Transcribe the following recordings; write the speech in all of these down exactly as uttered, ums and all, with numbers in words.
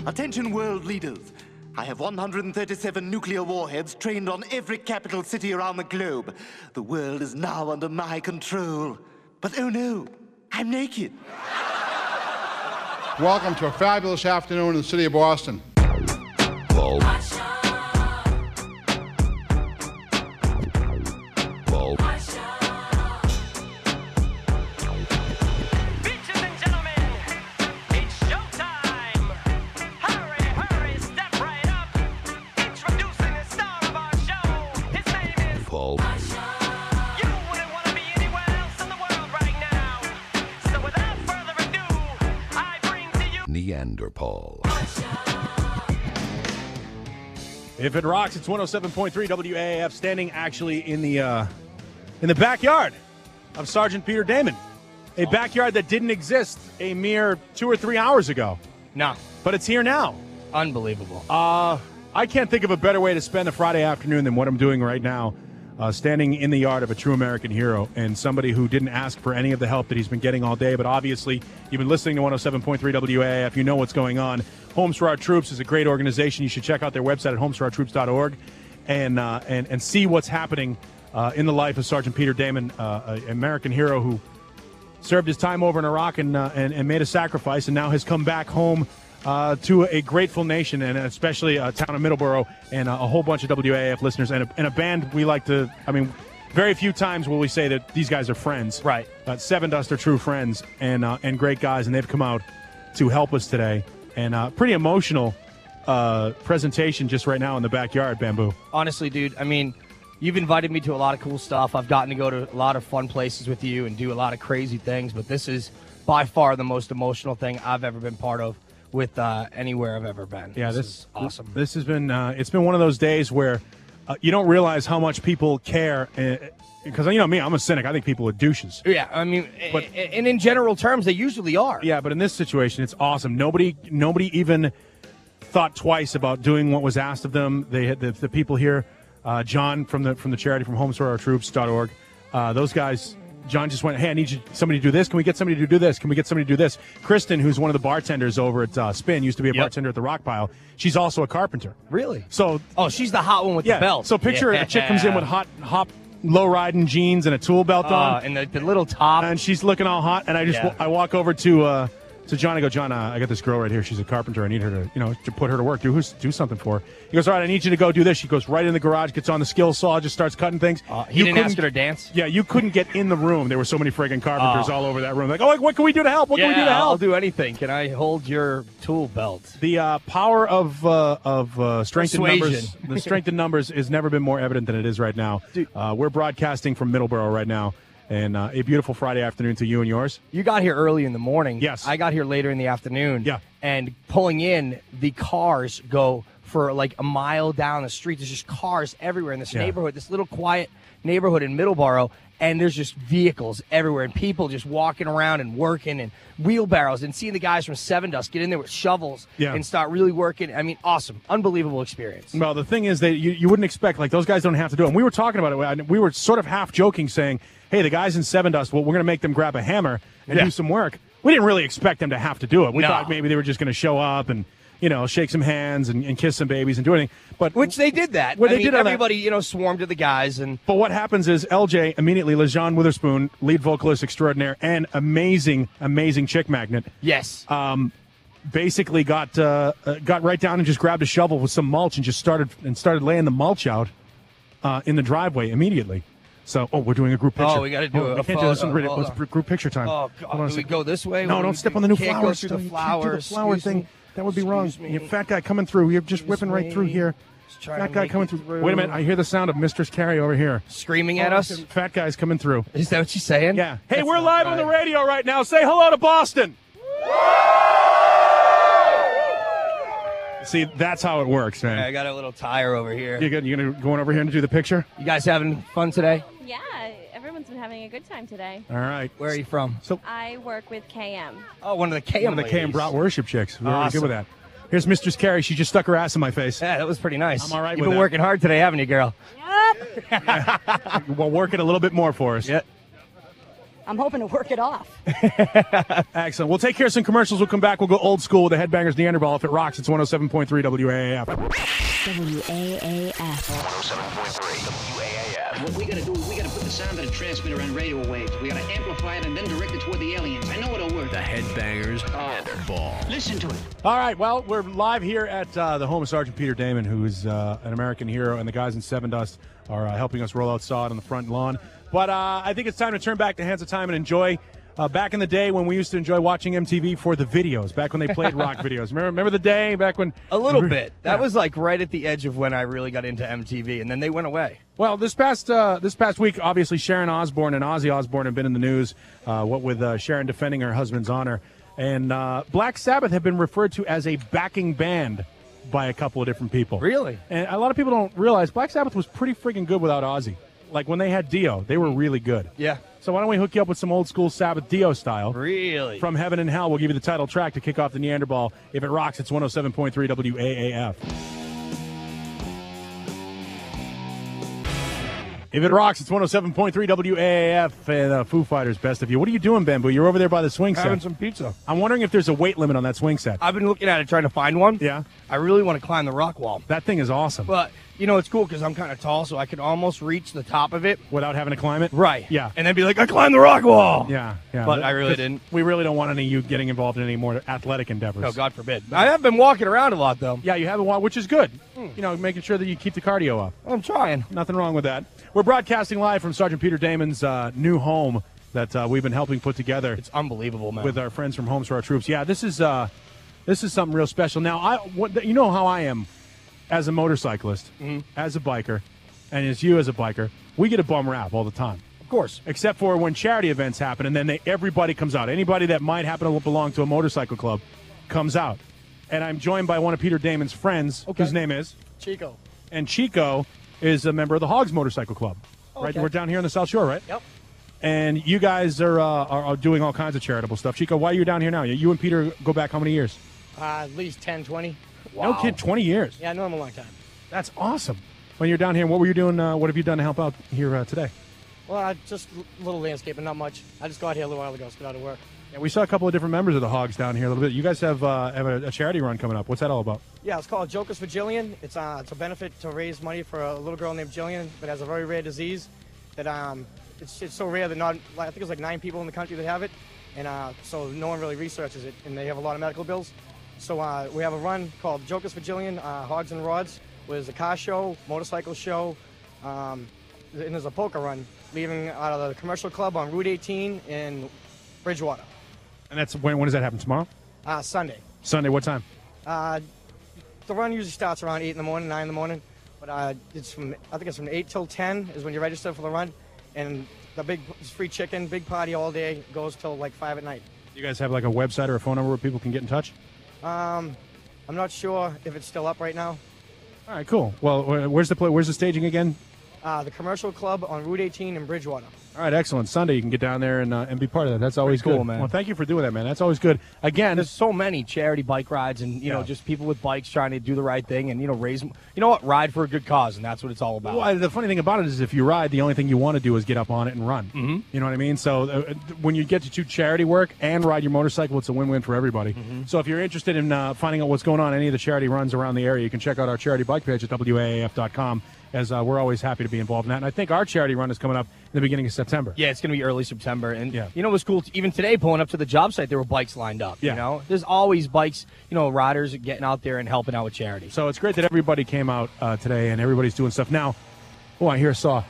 Attention world leaders. I have one hundred thirty-seven nuclear warheads trained on every capital city around the globe. The world is now under my control. But oh no, I'm naked. Welcome to a fabulous afternoon in the city of Boston. Paul. Paul. Bitches and gentlemen, it's showtime. Hurry, hurry, step right up. Introducing the star of our show. His name is Paul. You wouldn't want to be anywhere else in the world right now. So without further ado, I bring to you Neanderthal. If it rocks, it's one oh seven point three W A A F, standing actually in the uh, in the backyard of Sergeant Peter Damon, a backyard that didn't exist a mere two or three hours ago, No, but it's here now. unbelievable. Uh, I can't think of a better way to spend a Friday afternoon than what I'm doing right now, uh, standing in the yard of a true American hero and somebody who didn't ask for any of the help that he's been getting all day, but obviously you've been listening to one oh seven point three W A A F, you know what's going on. Homes for Our Troops is a great organization. You should check out their website at homes for our troops dot org and, uh, and, and see what's happening uh, in the life of Sergeant Peter Damon, uh, an American hero who served his time over in Iraq and, uh, and, and made a sacrifice and now has come back home uh, to a grateful nation, and especially a town of Middleborough and a, a whole bunch of W A A F listeners and a, and a band we like to, I mean, very few times will we say that these guys are friends. Right. Uh, Seven Dust are true friends and uh, and great guys, and they've come out to help us today. And uh, pretty emotional uh, presentation just right now in the backyard, Bamboo. Honestly, dude, I mean, you've invited me to a lot of cool stuff. I've gotten to go to a lot of fun places with you and do a lot of crazy things, but this is by far the most emotional thing I've ever been part of with uh, anywhere I've ever been. Yeah, this, is awesome. This has been uh, it's been one of those days where uh, you don't realize how much people care. Uh, because you know me, I'm a cynic. I think people are douches. Yeah, I mean, But- a- and in general terms, they usually are. Yeah, but in this situation, it's awesome. Nobody, nobody even thought twice about doing what was asked of them. They had the, the people here, uh, John from the from the charity from homes for our troops dot org. Uh, those guys, John just went, hey, I need you, somebody to do this. Can we get somebody to do this? Can we get somebody to do this? Kristen, who's one of the bartenders over at uh, Spin, used to be a Yep. bartender at the Rock Pile. She's also a carpenter. Really? So Oh, she's the hot one with yeah, the belt. so picture yeah. a chick comes in with hot, hop, low riding jeans and a tool belt Uh, on. and the, the little top. And she's looking all hot, and I just Yeah. I walk over to uh, to John. I go, John, uh, I got this girl right here. She's a carpenter. I need her to, you know, to put her to work. Do do something for her. He goes, all right, I need you to go do this. She goes right in the garage, gets on the skill saw, just starts cutting things. Uh, he You didn't couldn't- ask her to dance? Yeah, you couldn't get in the room. There were so many friggin' carpenters Oh. all over that room. Like, oh, what can we do to help? What yeah, can we do to I'll help? do anything. Can I hold your tool belt? The uh, power of uh, of uh, strength in numbers, Persuasion. the strength in numbers, has never been more evident than it is right now. Uh, we're broadcasting from Middleborough right now, and uh, a beautiful Friday afternoon to you and yours. You got here early in the morning. Yes. I got here later in the afternoon. Yeah. And pulling in, the cars go for like a mile down the street. There's just cars everywhere in this Yeah. neighborhood, this little quiet neighborhood in Middleborough. And there's just vehicles everywhere and people just walking around and working and wheelbarrows and seeing the guys from Seven Dust get in there with shovels Yeah. and start really working. I mean, awesome. Unbelievable experience. Well, the thing is that you, you wouldn't expect, like, those guys don't have to do it. And we were talking about it. We were sort of half joking saying, hey, the guys in Seven Dust, well, we're going to make them grab a hammer and Yeah. do some work. We didn't really expect them to have to do it. We No. thought maybe they were just going to show up and, you know, shake some hands and, and kiss some babies and do anything. But Which they did that. Well, I they mean, did all that. everybody, you know, swarmed to the guys. And But what happens is L J immediately, LeJean Witherspoon, lead vocalist extraordinaire and amazing, amazing chick magnet, yes. um, basically got uh, uh, got right down and just grabbed a shovel with some mulch and just started and started laying the mulch out uh, in the driveway immediately. So, oh, we're doing a group picture. Oh, we gotta do oh, a we can't photo. do this. One. Hold Let's on. gr- group picture time. Oh, Hold on God. a Do we second. go this way? No, Or don't we- step on the new can't go flowers. through the You can't do flowers. the flower Excuse thing. me. That would be wrong. Excuse me. You fat guy coming through. You're just whipping right through me. here. Just trying Fat to guy make coming it through. through. Wait a minute. I hear the sound of Mistress Carrie over here. Screaming at us? Fat guy's coming through. Is that what she's saying? Yeah. Hey, That's we're not live on the right. radio right now. Say hello to Boston. See, that's how it works, man. I got a little tire over here. You gonna, you gonna go on over here and do the picture? You guys having fun today? Yeah, everyone's been having a good time today. All right. Where are you from? So, I work with K M. Oh, one of the K M one of the K M ladies. Brat worship chicks. We're really Awesome. good with that. Here's Mistress Carrie. She just stuck her ass in my face. Yeah, that was pretty nice. I'm all right You've with been that. working hard today, haven't you, girl? Well, work it a little bit more for us. Yeah. I'm hoping to work it off. Excellent. We'll take care of some commercials. We'll come back. We'll go old school with the Headbangers Neanderthal. If it rocks, it's one oh seven point three W A A F. W A A F. one oh seven point three W A A F. What we gotta do is we gotta put the sound of the transmitter on radio waves. We gotta amplify it and then direct it toward the aliens. I know it'll work. The Headbangers Neanderthal. Listen to it. All right. Well, we're live here at uh, the home of Sergeant Peter Damon, who is uh, an American hero, and the guys in Seven Dust are uh, helping us roll out sod on the front lawn. But uh, I think it's time to turn back the hands of time and enjoy. Uh, back in the day when we used to enjoy watching M T V for the videos, back when they played rock videos. Remember, remember the day back when? A little bit. That Yeah. was like right at the edge of when I really got into M T V, and then they went away. Well, this past uh, this past week, obviously Sharon Osbourne and Ozzy Osbourne have been in the news. Uh, what with uh, Sharon defending her husband's honor, and uh, Black Sabbath have been referred to as a backing band by a couple of different people. Really? And a lot of people don't realize Black Sabbath was pretty freaking good without Ozzy. Like when they had Dio, they were really good. Yeah. So why don't we hook you up with some old school Sabbath Dio style? Really? From Heaven and Hell, we'll give you the title track to kick off the Neanderball. If it rocks, it's one oh seven point three W A A F. If it rocks, it's one oh seven point three W A A F and uh, Foo Fighters, Best of You. What are you doing, Bamboo? You're over there by the swing set. Having some pizza. I'm wondering if there's a weight limit on that swing set. I've been looking at it trying to find one. Yeah. I really want to climb the rock wall. That thing is awesome. But, you know, it's cool because I'm kind of tall, so I can almost reach the top of it. Without having to climb it? Right. Yeah. And then be like, I climbed the rock wall. Yeah, yeah. But I really didn't. We really don't want any of you getting involved in any more athletic endeavors. No, God forbid. I have been walking around a lot, though. Yeah, you have a while, which is good. You know, making sure that you keep the cardio up. I'm trying. Nothing wrong with that. We're broadcasting live from Sergeant Peter Damon's uh, new home that uh, we've been helping put together. It's unbelievable, man. With our friends from Homes for Our Troops. Yeah, this is uh, this is something real special. Now, I what, you know how I am as a motorcyclist, Mm-hmm. as a biker, and as you as a biker. We get a bum rap all the time. Of course. Except for when charity events happen, and then they, everybody comes out. Anybody that might happen to belong to a motorcycle club comes out. And I'm joined by one of Peter Damon's friends, Okay. whose name is? Chico. And Chico is a member of the Hogs Motorcycle Club. Right, Okay. we're down here on the South Shore, right? Yep. And you guys are, uh, are are doing all kinds of charitable stuff. Chico, why are you down here now? You and Peter go back how many years? Uh, at least ten, twenty. No kid, twenty years. Yeah, I know him a long time. That's awesome. When you're down here, what were you doing? Uh, what have you done to help out here uh, today? Well, uh, just a little landscaping, not much. I just got here a little while ago, so got out of work. Yeah, we saw a couple of different members of the Hogs down here a little bit. You guys have uh, have a, a charity run coming up. What's that all about? Yeah, it's called Jokers for Jillian. It's uh, it's a benefit to raise money for a little girl named Jillian that has a very rare disease. That um, it's it's so rare that not I think it's like nine people in the country that have it, and uh, so no one really researches it, and they have a lot of medical bills. So uh, we have a run called Jokers for Jillian, uh, Hogs and Rods. Where there's a car show, motorcycle show, um, and there's a poker run leaving out of the commercial club on Route eighteen in Bridgewater. And that's when when does that happen? Tomorrow? Uh, Sunday. Sunday. What time? Uh, the run usually starts around eight in the morning, nine in the morning, but uh, it's from I think it's from eight till ten is when you register for the run, and the big it's free chicken, big party all day, goes till like five at night. You guys have like a website or a phone number where people can get in touch? Um, I'm not sure if it's still up right now. All right, cool. Well, wh- where's the pla- where's the staging again? Uh, the commercial club on Route eighteen in Bridgewater. All right, excellent. Sunday, you can get down there and uh, and be part of that. That's always Pretty cool, good. man. Well, thank you for doing that, man. That's always good. Again, There's so many charity bike rides and, you know, Yeah. just people with bikes trying to do the right thing and, you know, raise, you know what, ride for a good cause, and that's what it's all about. well, the funny thing about it is if you ride, the only thing you want to do is get up on it and run. Mm-hmm. You know what I mean? So uh, when you get to do charity work and ride your motorcycle, it's a win-win for everybody. Mm-hmm. So if you're interested in uh, finding out what's going on in any of the charity runs around the area, you can check out our charity bike page at W A A F dot com, as uh, we're always happy to be involved in that. And I think our charity run is coming up in the beginning of September. Yeah, it's going to be early September. And, Yeah. you know, it was cool. Even today, pulling up to the job site, there were bikes lined up. Yeah. You know, there's always bikes, you know, riders getting out there and helping out with charity. So it's great that everybody came out uh, today and everybody's doing stuff. Now, oh, I hear a saw.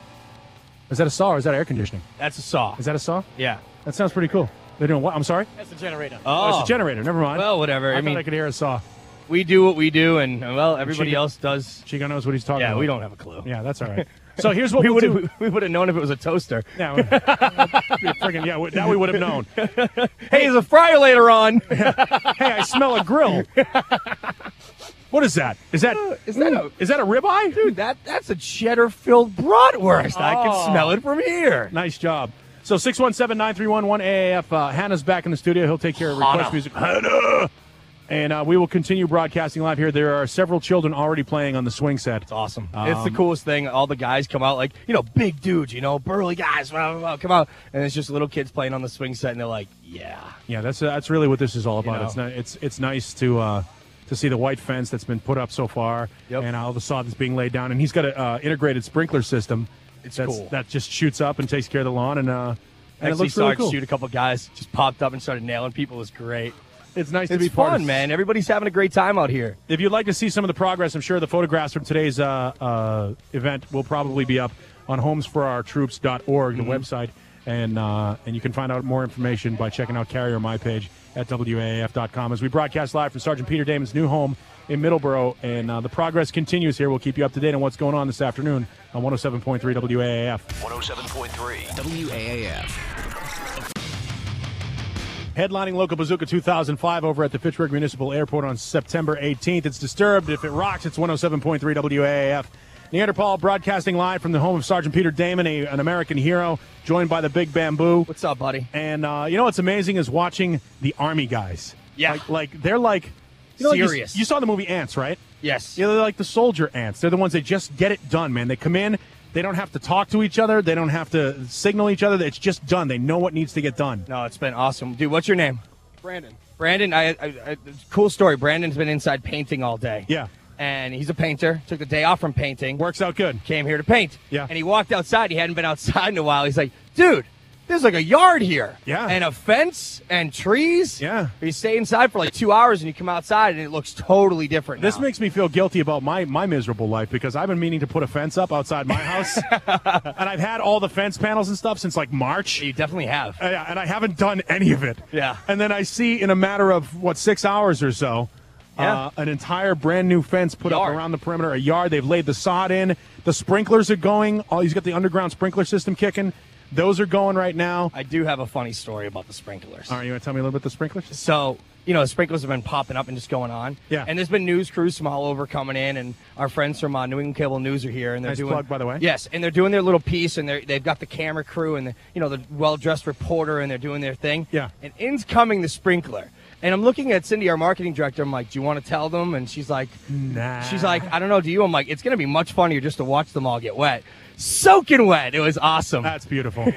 Is that a saw or is that air conditioning? That's a saw. Is that a saw? Yeah. That sounds pretty cool. They're doing what? I'm sorry? That's the generator. Oh, it's a generator. Never mind. Well, whatever. I, I thought mean- I could hear a saw. We do what we do, and, well, everybody Chico- else does. Chico knows what he's talking Yeah, about. we don't have a clue. Yeah, that's all right. So here's what we we'll would do. have we would have known if it was a toaster. Yeah, we- friggin' yeah. we- Now we would have known. Hey, there's a fryer later on. Hey, I smell a grill. What is that? Is that Is that a is that a ribeye? dude? That that's a cheddar-filled bratwurst. I Oh. can smell it from here. Nice job. So six one seven, nine three one, one A A F. Uh, Hannah's back in the studio. He'll take care of request Hannah. music. Hannah! And uh, we will continue broadcasting live here. There are several children already playing on the swing set. It's awesome. Um, it's the coolest thing. All the guys come out like, you know, big dudes, you know, burly guys, blah, blah, blah, come out. And it's just little kids playing on the swing set, and they're like, yeah. Yeah, that's uh, that's really what this is all about. You know. It's not, it's it's nice to uh, to see the white fence that's been put up so far, Yep. and all the sod that's being laid down. And he's got an uh, integrated sprinkler system. It's that's, cool. That just shoots up and takes care of the lawn, and uh, and it Actually looks saw really it cool. shoot a couple guys, just popped up and started nailing people. It was great. It's nice It's to be part fun, of. man. Everybody's having a great time out here. If you'd like to see some of the progress, I'm sure the photographs from today's uh, uh, event will probably be up on homes for our troops dot org, Mm-hmm. the website, and uh, and you can find out more information by checking out Carrier My page at W A A F dot com as we broadcast live from Sergeant Peter Damon's new home in Middleborough, and uh, the progress continues here. We'll keep you up to date on what's going on this afternoon on one oh seven point three W A A F. one oh seven point three W A A F. Headlining Local Bazooka two thousand five over at the Fitchburg Municipal Airport on September eighteenth. It's Disturbed. If it rocks, it's one oh seven point three W A A F. Neanderthal broadcasting live from the home of Sergeant Peter Damon, a, an American hero, joined by the Big Bamboo. What's up, buddy? And uh, you know what's amazing is watching the Army guys. Yeah. Like, like they're like, you know, like you- Serious. You, saw the movie Ants, right? Yes. Yeah, they're like the soldier ants. They're the ones that just get it done, man. They come in, they don't have to talk to each other, they don't have to signal each other. It's just done. They know what needs to get done. No, it's been awesome. Dude, what's your name? Brandon. Brandon, I, I, I cool story. Brandon's been inside painting all day. Yeah. And he's a painter. Took the day off from painting. Works out good. Came here to paint. Yeah. And he walked outside. He hadn't been outside in a while. He's like, dude, there's like a yard here. Yeah. And a fence and trees. Yeah. You stay inside for like two hours and you come outside and it looks totally different This now. makes me feel guilty about my, my miserable life because I've been meaning to put a fence up outside my house. And I've had all the fence panels and stuff since like March. You definitely have. Uh, and I haven't done any of it. Yeah. And then I see in a matter of, what, six hours or so, Yeah. uh, an entire brand new fence put Yard. up around the perimeter, a yard. They've laid the sod in. The sprinklers are going. Oh, he's got the underground sprinkler system kicking. Those are going right now. I do have a funny story about the sprinklers. All right, you want to tell me a little bit about the sprinklers? So, you know, the sprinklers have been popping up and just going on. Yeah. And there's been news crews from all over coming in, and our friends from uh, New England Cable News are here, and they're Nice doing plug, by the way. Yes, and they're doing their little piece, and they're, they've got the camera crew and the, you know, the well-dressed reporter, and they're doing their thing. Yeah. And in's coming the sprinkler. And I'm looking at Cindy, our marketing director. I'm like, do you want to tell them? And she's like, Nah. she's like, I don't know. Do you? I'm like, it's going to be much funnier just to watch them all get wet. Soaking wet. It was awesome. That's beautiful.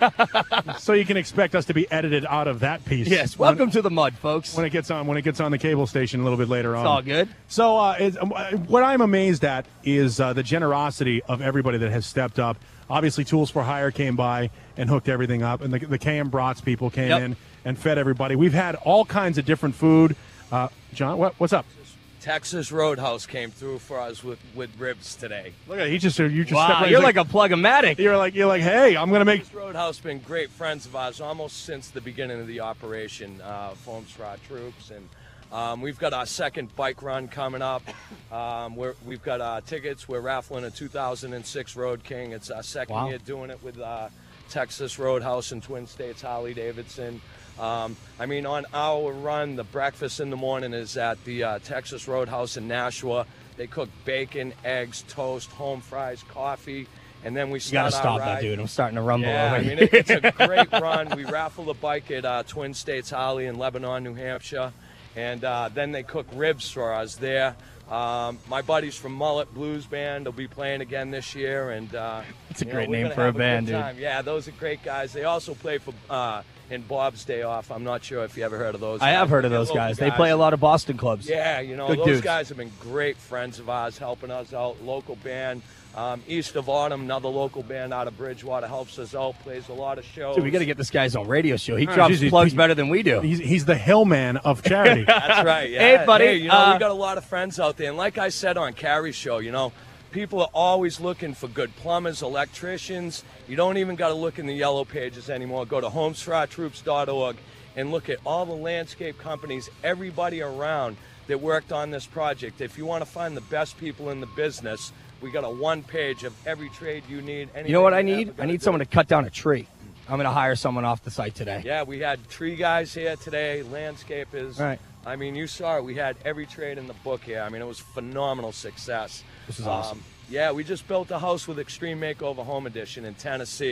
So you can expect us to be edited out of that piece. Yes. Welcome to the mud, folks. when it gets on when it gets on the cable station a little bit later on. It's all good. So uh, it's, um, uh, what I'm amazed at is uh, the generosity of everybody that has stepped up. Obviously, Tools for Hire came by and hooked everything up, and the, the K M Brats people came Yep. in and fed everybody. We've had all kinds of different food. Uh, John, what, what's up? Texas Roadhouse came through for us with, with ribs today. Look at he just you just Wow, stepped right you're he's like a plug-o-matic. you're like you're like hey, I'm gonna make. Texas Roadhouse been great friends of ours almost since the beginning of the operation, uh, Foams for our troops, and um, we've got our second bike run coming up. Um, we're, we've got uh, tickets. We're raffling a two thousand six Road King. It's our second Wow. year doing it with uh, Texas Roadhouse and Twin States Harley Davidson. Um, I mean, on our run, the breakfast in the morning is at the uh, Texas Roadhouse in Nashua. They cook bacon, eggs, toast, home fries, coffee, and then we You gotta start our stop ride. that, dude. I'm starting to rumble Yeah, over I here. mean, it, it's a great run. We raffle a bike at uh, Twin States Harley in Lebanon, New Hampshire, and uh, then they cook ribs for us there. Um, my buddies from Mullet Blues Band will be playing again this year, and uh, It's a you great know, we're name gonna for a have good band, dude. time. Yeah, those are great guys. They also play for uh, in Bob's Day Off. I'm not sure if you ever heard of those. I have guys, heard but of they're those local guys. They play a lot of Boston clubs. Yeah, you know, Good those dudes. guys have been great friends of ours, helping us out. Local band. Um, East of Autumn, another local band out of Bridgewater, helps us out, plays a lot of shows. Dude, we got to get this guy's own radio show. He Oh, drops geez, he's- plugs better than we do. He's, he's the hillman of charity. That's right. Yeah. Hey, buddy, you know, uh, we got a lot of friends out there. And like I said on Carrie's show, you know, people are always looking for good plumbers, electricians. You don't even got to look in the yellow pages anymore. Go to homes for our troops dot org and look at all the landscape companies, everybody around that worked on this project. If you want to find the best people in the business, we got a one page of every trade you need. You know what I anything need? you're ever I gonna need do. someone to cut down a tree. I'm going to hire someone off the site today. Yeah, we had tree guys here today, landscapers. Right. I mean, you saw it. We had every trade in the book here. I mean, it was phenomenal success. This is awesome. Yeah, we just built a house with Extreme Makeover Home Edition in Tennessee.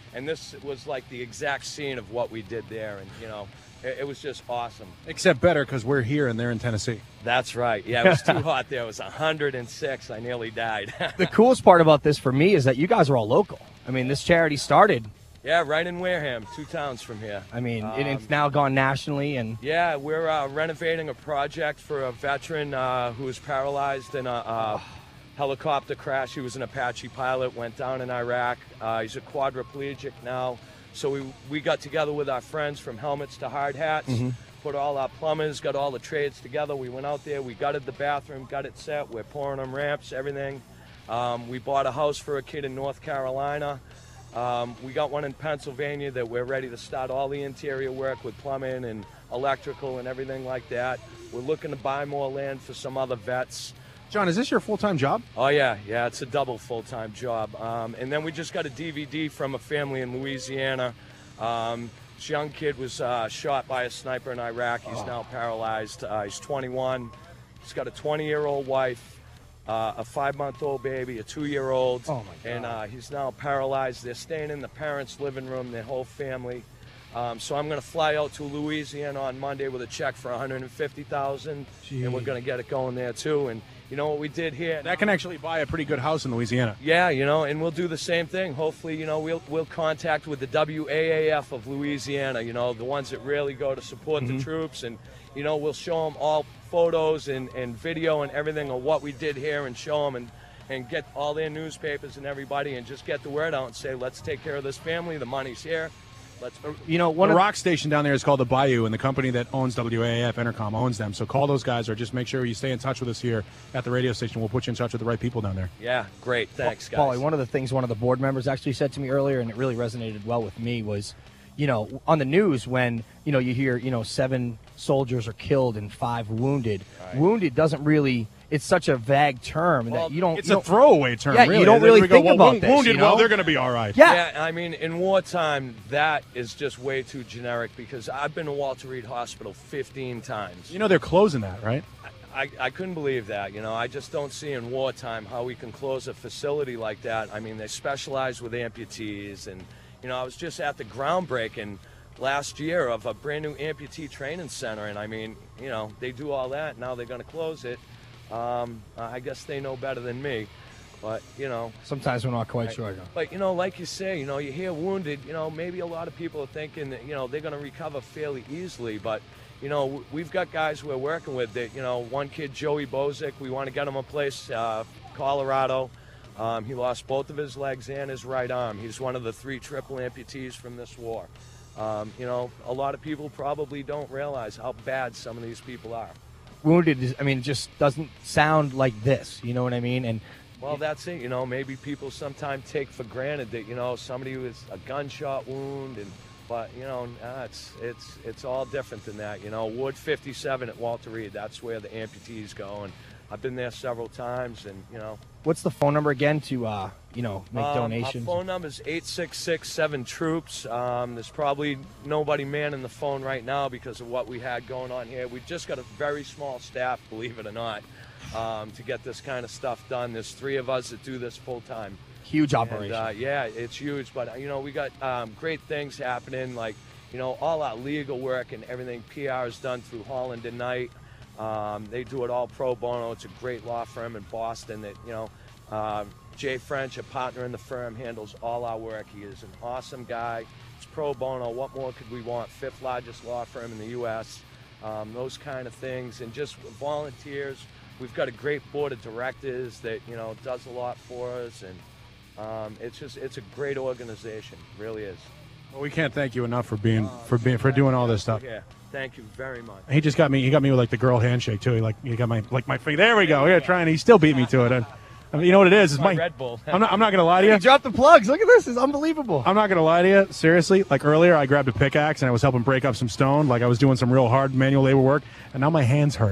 And this was like the exact scene of what we did there, and you know, it, it was just awesome. Except better because we're here and they're in Tennessee. That's right. Yeah, it was too hot there. It was one hundred six. I nearly died. The coolest part about this for me is that you guys are all local. I mean, this charity started. Yeah, right in Wareham, two towns from here. I mean, Um, and it's now gone nationally, and Yeah, we're uh, renovating a project for a veteran uh, who was paralyzed in a uh, helicopter crash. He was an Apache pilot, went down in Iraq. Uh, he's a quadriplegic now. So we we got together with our friends from Helmets to Hard Hats, Mhm. put all our plumbers, got all the trades together. We went out there, we gutted the bathroom, got it set. We're pouring them ramps, everything. Um, we bought a house for a kid in North Carolina. Um, we got one in Pennsylvania that we're ready to start all the interior work with plumbing and electrical and everything like that. We're looking to buy more land for some other vets. John, is this your full-time job? Oh, yeah. Yeah, it's a double full-time job. Um, and then we just got a D V D from a family in Louisiana. Um, this young kid was uh, shot by a sniper in Iraq. He's now paralyzed. Uh, he's twenty-one. He's got a twenty-year-old wife. Uh, a five-month-old baby, a two-year-old, Oh, my God. and uh, he's now paralyzed. They're staying in the parents' living room, their whole family. Um, so I'm going to fly out to Louisiana on Monday with a check for one hundred fifty thousand dollars, and we're going to get it going there too. And you know what we did here? That can actually buy a pretty good house in Louisiana. Yeah, you know, and we'll do the same thing. Hopefully, you know, we'll we'll contact with the W A A F of Louisiana. You know, the ones that really go to support Mhm. the troops, and you know, we'll show them all photos and, and video and everything of what we did here, and show them and and get all their newspapers and everybody, and just get the word out and say, let's take care of this family. The money's here. Let's. you know, one the of rock station down there is called the Bayou, and the company that owns W A A F Intercom owns them. So call those guys, or just make sure you stay in touch with us here at the radio station. We'll put you in touch with the right people down there. Yeah, great. Thanks, guys. Paulie, one of the things one of the board members actually said to me earlier, and it really resonated well with me, was, you know, on the news when, you know, you hear, you know, seven soldiers are killed and five wounded. Right. Wounded doesn't really, it's such a vague term Well, that you don't. It's you a don't- throwaway term, Yeah, really. you don't Then really we go, think well, about wo- this. wounded, you know? well, they're going to be all right. Yeah. I mean, in wartime, that is just way too generic, because I've been to Walter Reed Hospital fifteen times. You know they're closing that, right? I, I couldn't believe that. You know, I just don't see in wartime how we can close a facility like that. I mean, they specialize with amputees, and you know, I was just at the groundbreaking last year of a brand new amputee training center, and I mean, you know, they do all that. Now they're going to close it. Um, I guess they know better than me, but you know. Sometimes we're not quite Right. sure. John. But, you know, like you say, you know, you hear wounded, you know, maybe a lot of people are thinking that, you know, they're going to recover fairly easily. But, you know, w- we've got guys we're working with that, you know, one kid, Joey Bozick, we want to get him a place, uh, Colorado. Um, he lost both of his legs and his right arm. He's one of the three triple amputees from this war. Um, you know, a lot of people probably don't realize how bad some of these people are. Wounded is, I mean, it just doesn't sound like this. You know what I mean? And Well, that's it. You know, maybe people sometimes take for granted that, you know, somebody with a gunshot wound, and but you know, nah, it's it's it's all different than that. You know, Ward fifty-seven at Walter Reed, that's where the amputees go, and I've been there several times, and you know. what's the phone number again to, uh, you know, make Um, donations? Our phone number is eight six six seven troops. Um, there's probably nobody manning the phone right now because of what we had going on here. We've just got a very small staff, believe it or not, um, to get this kind of stuff done. There's three of us that do this full time. Huge And, operation. uh, yeah, it's huge, but you know, we got um, great things happening, like you know, all our legal work and everything. P R is done through Holland and Knight. Um, they do it all pro bono. It's a great law firm in Boston that, you know, uh, Jay French, a partner in the firm, handles all our work. He is an awesome guy. It's pro bono. What more could we want? Fifth largest law firm in the U S Um, those kind of things, and just volunteers. We've got a great board of directors that, you know, does a lot for us, and um, it's just it's a great organization. It really is. Well, we can't thank you enough for being for being for doing all this stuff. Yeah, thank you very much. He just got me. He got me with like the girl handshake too. He like he got my like my finger. There we go. Yeah, trying. He still beat me to it. And, I mean, you know what it is? It's My my Red Bull. I'm not. I'm not gonna lie to you. You dropped the plugs. Look at this. It's unbelievable. I'm not gonna lie to you. Seriously, like earlier, I grabbed a pickaxe and I was helping break up some stone. Like I was doing some real hard manual labor work, and now my hands hurt.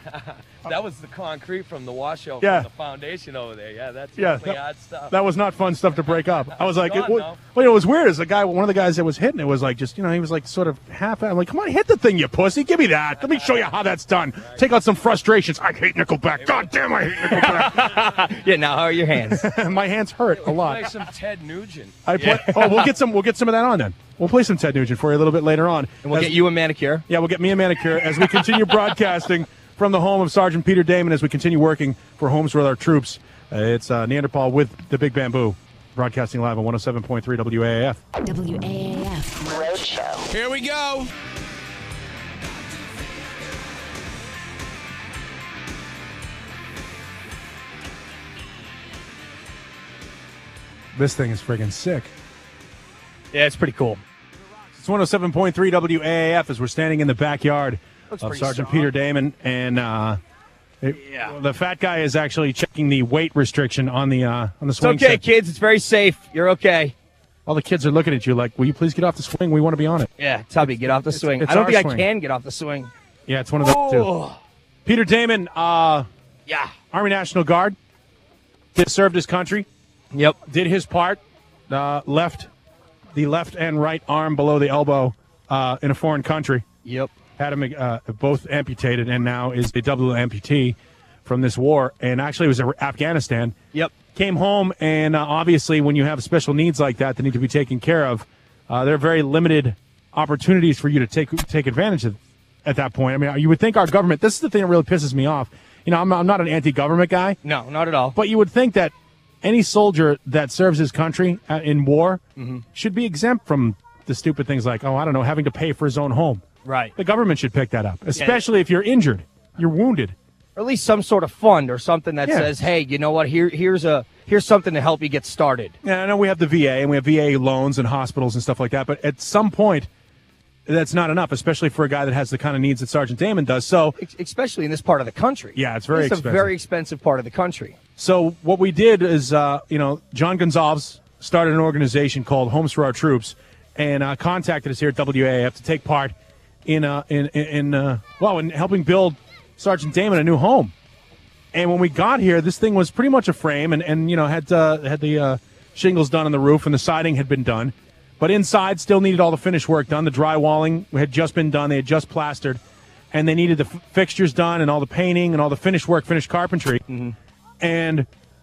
That was the concrete from the washout Yeah. from the foundation over there. Yeah, that's Yeah, definitely that, hard stuff. that was not fun stuff to break up. I was like, God, it, well, no. well, you know, it was weird. Is the guy, one of the guys that was hitting it was like, just you know, he was like sort of half. I'm like, come on, hit the thing, you pussy. Give me that. Let me show you how that's done. Take out some frustrations. I hate Nickelback. God damn, I hate Nickelback. Yeah, now how are your hands? My hands hurt a lot. Play some Ted Nugent. I play, Oh, we'll get some. We'll get some of that on then. We'll play some Ted Nugent for you a little bit later on. And we'll As- get you a manicure. Yeah, we'll get me a manicure as we continue broadcasting from the home of Sergeant Peter Damon as we continue working for homes with our troops. Uh, it's uh, Neanderthal with the Big Bamboo, broadcasting live on one oh seven point three W A A F. W A A F Roadshow. Here we go. This thing is friggin' sick. Yeah, it's pretty cool. It's one oh seven point three W A A F as we're standing in the backyard Looks of pretty Sergeant strong. Peter Damon, and uh, it- Yeah. the fat guy is actually checking the weight restriction on the uh, on the It's swing okay, set. kids. It's very safe. You're okay. All the kids are looking at you like, will you please get off the swing? We want to be on it. Yeah, Tubby, get off the It's- swing. it's I don't our think swing. I can get off the swing. Yeah, it's one of those two. Oh, Peter Damon, uh, yeah. Army National Guard, did, served his country, Yep. did his part, uh, left the left and right arm below the elbow uh, in a foreign country. Yep. Had him uh, both amputated, and now is a double amputee from this war. And actually, it was in Afghanistan. Yep. Came home, and uh, obviously, when you have special needs like that that need to be taken care of, uh, there are very limited opportunities for you to take take advantage of at that point. I mean, you would think our government. This is the thing that really pisses me off. You know, I'm, I'm not an anti-government guy, No, not at all. but you would think that any soldier that serves his country uh, in war Mm-hmm. should be exempt from the stupid things like, oh, I don't know, having to pay for his own home. Right. The government should pick that up, especially if you're injured, you're wounded. Or at least some sort of fund or something that Yeah. says, hey, you know what? Here, here's a here's something to help you get started. Yeah, I know we have the V A and we have V A loans and hospitals and stuff like that, but at some point, that's not enough, especially for a guy that has the kind of needs that Sergeant Damon does. So, Ex- especially in this part of the country. yeah, it's very It's expensive. a very expensive part of the country. So what we did is, uh, you know, John Gonzalez started an organization called Homes for Our Troops, and uh, contacted us here at W A A F to take part in, uh, in, in, in uh, well, in helping build Sergeant Damon a new home. And when we got here, this thing was pretty much a frame, and, and you know had uh, had the uh, shingles done on the roof, and the siding had been done, but inside still needed all the finish work done. The drywalling had just been done; they had just plastered, and they needed the f- fixtures done, and all the painting, and all the finish work, finished carpentry. And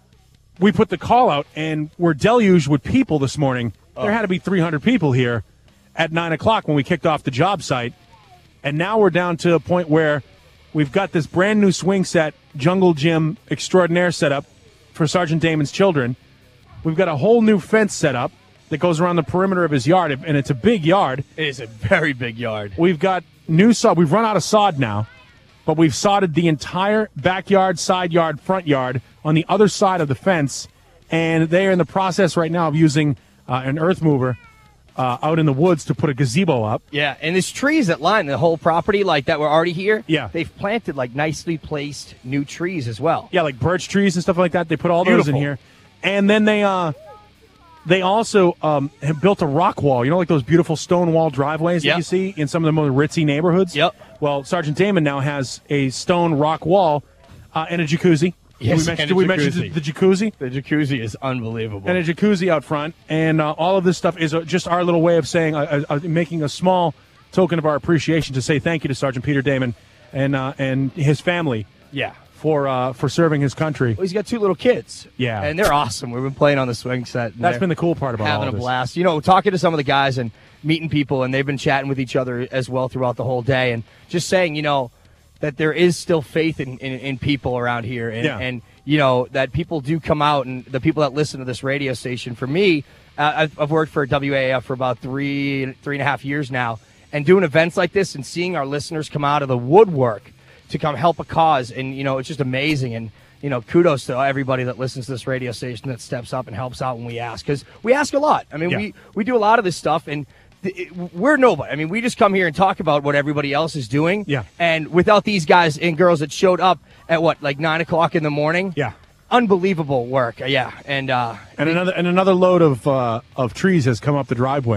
we put the call out, and we're deluged with people this morning. There had to be three hundred people here at nine o'clock when we kicked off the job site, and now we're down to a point where we've got this brand new swing set, jungle gym extraordinaire set up for Sergeant Damon's children. We've got a whole new fence set up that goes around the perimeter of his yard, and it's a big yard. It is a very big yard. We've got new sod. We've run out of sod now, but we've sodded the entire backyard, side yard, front yard on the other side of the fence, and they are in the process right now of using uh, an earth mover uh, out in the woods to put a gazebo up. Yeah, and there's trees that line the whole property, like that were already here. Yeah. They've planted like nicely placed new trees as well. Yeah, like birch trees and stuff like that. They put all those in Beautiful. here, and then they uh, they also um, have built a rock wall. You know, like those beautiful stone wall driveways that Yep. you see in some of the more ritzy neighborhoods. Yep. Well, Sergeant Damon now has a stone rock wall uh, and a jacuzzi. Yes, did we and mention, a did we mention jacuzzi. the jacuzzi? The jacuzzi is unbelievable. And a jacuzzi out front, and uh, all of this stuff is uh, just our little way of saying, uh, uh, making a small token of our appreciation to say thank you to Sergeant Peter Damon and uh, and his family yeah. for uh, for serving his country. Well, he's got two little kids. Yeah. And they're awesome. We've been playing on the swing set. and That's they're been the cool part about having all of a this. blast. You know, talking to some of the guys and meeting people, and they've been chatting with each other as well throughout the whole day, and just saying, you know, that there is still faith in, in, in people around here, and, Yeah. and you know that people do come out, and the people that listen to this radio station. For me, uh, I've, I've worked for W A A F for about three three and a half years now, and doing events like this and seeing our listeners come out of the woodwork to come help a cause, and you know it's just amazing. And you know, kudos to everybody that listens to this radio station that steps up and helps out when we ask, because we ask a lot. I mean, Yeah. we we do a lot of this stuff, and th- it- we're nobody. I mean, we just come here and talk about what everybody else is doing. Yeah. And without these guys and girls that showed up at what, like nine o'clock in the morning. Yeah. Unbelievable work. Yeah. And uh, And another and another load of uh, of trees has come up the driveway.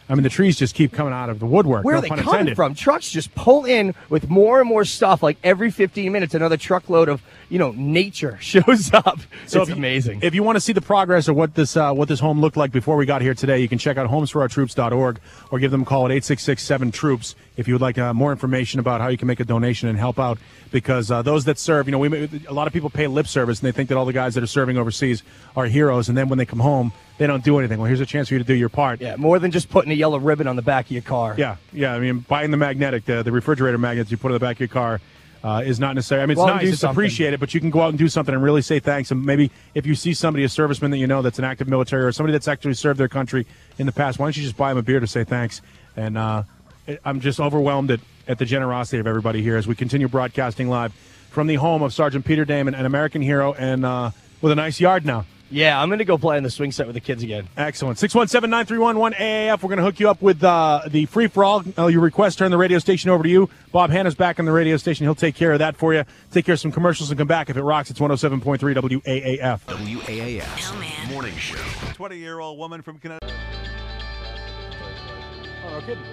I mean, the trees just keep coming out of the woodwork. Where no are they pun coming intended. from? Trucks just pull in with more and more stuff. Like every fifteen minutes, another truckload of you know nature shows up. So it's if you- amazing. If you want to see the progress of what this uh, what this home looked like before we got here today, you can check out homes for our troops dot org or give them a call at eight six six seven troops if you would like uh, more information about how you can make a donation and help out. Because uh, those that serve, you know, we a lot of people pay lip service and they think that all the guys that are serving overseas are heroes, and then when they come home, they don't do anything. Well, here's a chance for you to do your part. Yeah, more than just putting a yellow ribbon on the back of your car. Yeah, yeah. I mean, buying the magnetic, the, the refrigerator magnets you put on the back of your car uh, is not necessary. I mean, it's Well, nice, do it's something. appreciated, but you can go out and do something and really say thanks. And maybe if you see somebody, a serviceman that you know that's an active military or somebody that's actually served their country in the past, why don't you just buy them a beer to say thanks? And uh, it- I'm just overwhelmed at, at the generosity of everybody here as we continue broadcasting live from the home of Sergeant Peter Damon, an American hero, and uh, with a nice yard now. Yeah, I'm going to go play in the swing set with the kids again. Excellent. six one seven, nine three one, one A A F. We're going to hook you up with uh, the free-for-all. Uh, your request, turn the radio station over to you. Bob Hanna's back on the radio station. He'll take care of that for you. Take care of some commercials and come back. If it rocks, it's one oh seven point three W A A F. W A A F's Morning Show. twenty-year-old woman from Connecticut. Oh, no kidding.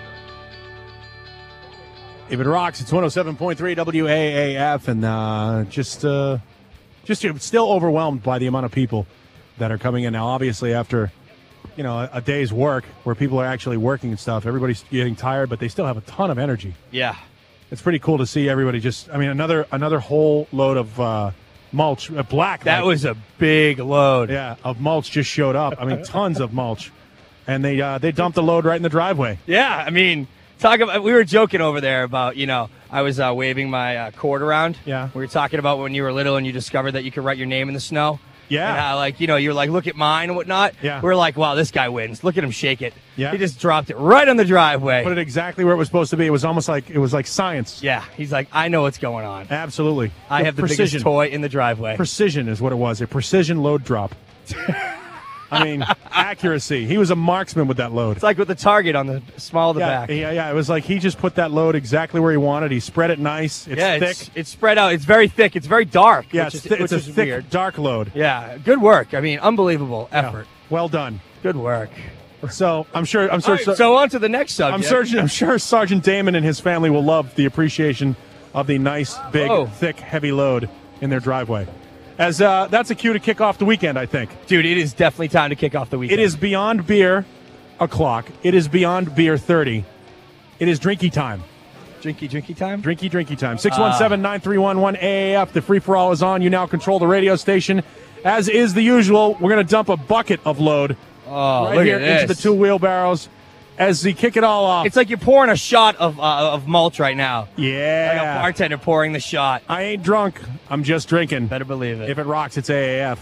If it rocks, it's one oh seven point three W A A F, and uh, just, uh, just uh, still overwhelmed by the amount of people that are coming in now. Obviously, after you know a, a day's work, where people are actually working and stuff, everybody's getting tired, but they still have a ton of energy. Yeah, it's pretty cool to see everybody. Just, I mean, another another whole load of uh, mulch, uh, black. That was a big load. Yeah, of mulch just showed up. I mean, tons of mulch, and they uh, they dumped the load right in the driveway. Yeah, I mean, talk about. We were joking over there about you know I was uh, waving my uh, cord around. Yeah, we were talking about when you were little and you discovered that you could write your name in the snow. Yeah, and how, like you know you're like look at mine and whatnot. Yeah, we're like wow this guy wins. Look at him shake it. Yeah, he just dropped it right on the driveway. Put it exactly where it was supposed to be. It was almost like it was like science. Yeah, he's like I know what's going on. Absolutely, I With have the precision. biggest toy in the driveway. Precision is what it was. A precision load drop. I mean, accuracy. He was a marksman with that load. It's like with the target on the small of the yeah, back. Yeah, yeah. It was like he just put that load exactly where he wanted. He spread it nice. It's yeah, thick. It's, it's spread out. It's very thick. It's very dark. Yeah, which it's, is, thi- which it's a is thick, weird. dark load. Yeah, good work. I mean, unbelievable effort. Well done. Good work. So I'm sure. I'm sure. All right, so on to the next subject. I'm sure. I'm sure Sergeant Damon and his family will love the appreciation of the nice, big, Oh. thick, heavy load in their driveway. As uh, that's a cue to kick off the weekend, I think. Dude, it is definitely time to kick off the weekend. It is beyond beer o'clock. It is beyond beer thirty. It is drinky time. Drinky, drinky time? Drinky, drinky time. six one seven, nine three one, one A A F. The free-for-all is on. You now control the radio station. As is the usual, we're going to dump a bucket of load oh, right look here at this. into the two wheelbarrows as we kick it all off. It's like you're pouring a shot of uh, of mulch right now. Yeah. Like a bartender pouring the shot. I ain't drunk. I'm just drinking. Better believe it. If it rocks, it's A A F.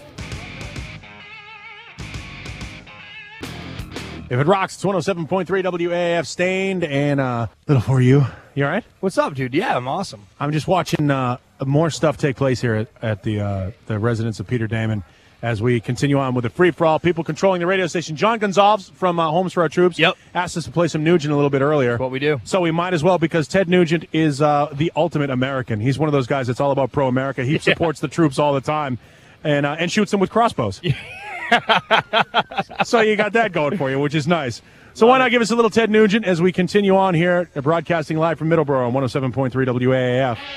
If it rocks, it's one oh seven point three W A A F. Stained and uh, little for you. You all right? What's up, dude? Yeah, I'm awesome. I'm just watching uh, more stuff take place here at, at the uh, the residence of Peter Damon as we continue on with the free-for-all. People controlling the radio station. John Gonzalez from uh, Homes for Our Troops yep. asked us to play some Nugent a little bit earlier. That's what we do. So we might as well, because Ted Nugent is uh, the ultimate American. He's one of those guys that's all about pro-America. He yeah. supports the troops all the time and uh, and shoots them with crossbows. So you got that going for you, which is nice. So why not give us a little Ted Nugent as we continue on here, broadcasting live from Middleborough on one oh seven point three W A A F.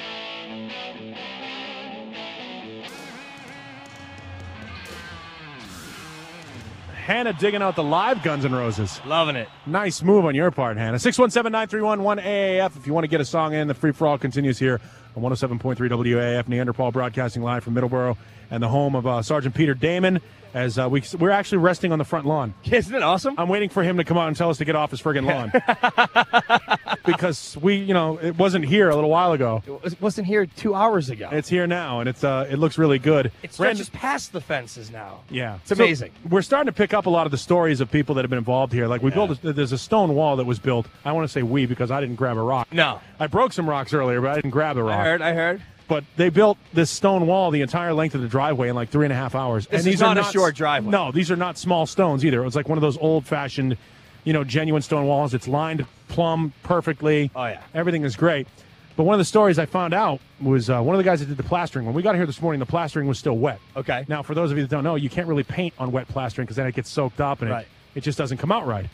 Hannah digging out the live Guns N' Roses. Loving it. Nice move on your part, Hannah. six one seven, nine three one, one A A F. If you want to get a song in, the free-for-all continues here on one oh seven point three W A A F. Neanderthal broadcasting live from Middleborough and the home of uh, Sergeant Peter Damon. As uh, we, we're actually resting on the front lawn. Isn't it awesome? I'm waiting for him to come out and tell us to get off his friggin' lawn. Because we, you know, it wasn't here a little while ago. It wasn't here two hours ago. It's here now, and it's uh, it looks really good. It stretches past the fences now. Yeah. It's amazing. So we're starting to pick up a lot of the stories of people that have been involved here. Like we yeah. built, a, there's a stone wall that was built. I want to say we because I didn't grab a rock. No. I broke some rocks earlier, but I didn't grab a rock. I heard, I heard. But they built this stone wall the entire length of the driveway in like three and a half hours. This and these is not are a not short driveway. No, these are not small stones either. It was like one of those old-fashioned, you know, genuine stone walls. It's lined plumb perfectly. Oh, yeah. Everything is great. But one of the stories I found out was uh, one of the guys that did the plastering. When we got here this morning, the plastering was still wet. Okay. Now, for those of you that don't know, you can't really paint on wet plastering because then it gets soaked up and right. it, it just doesn't come out right.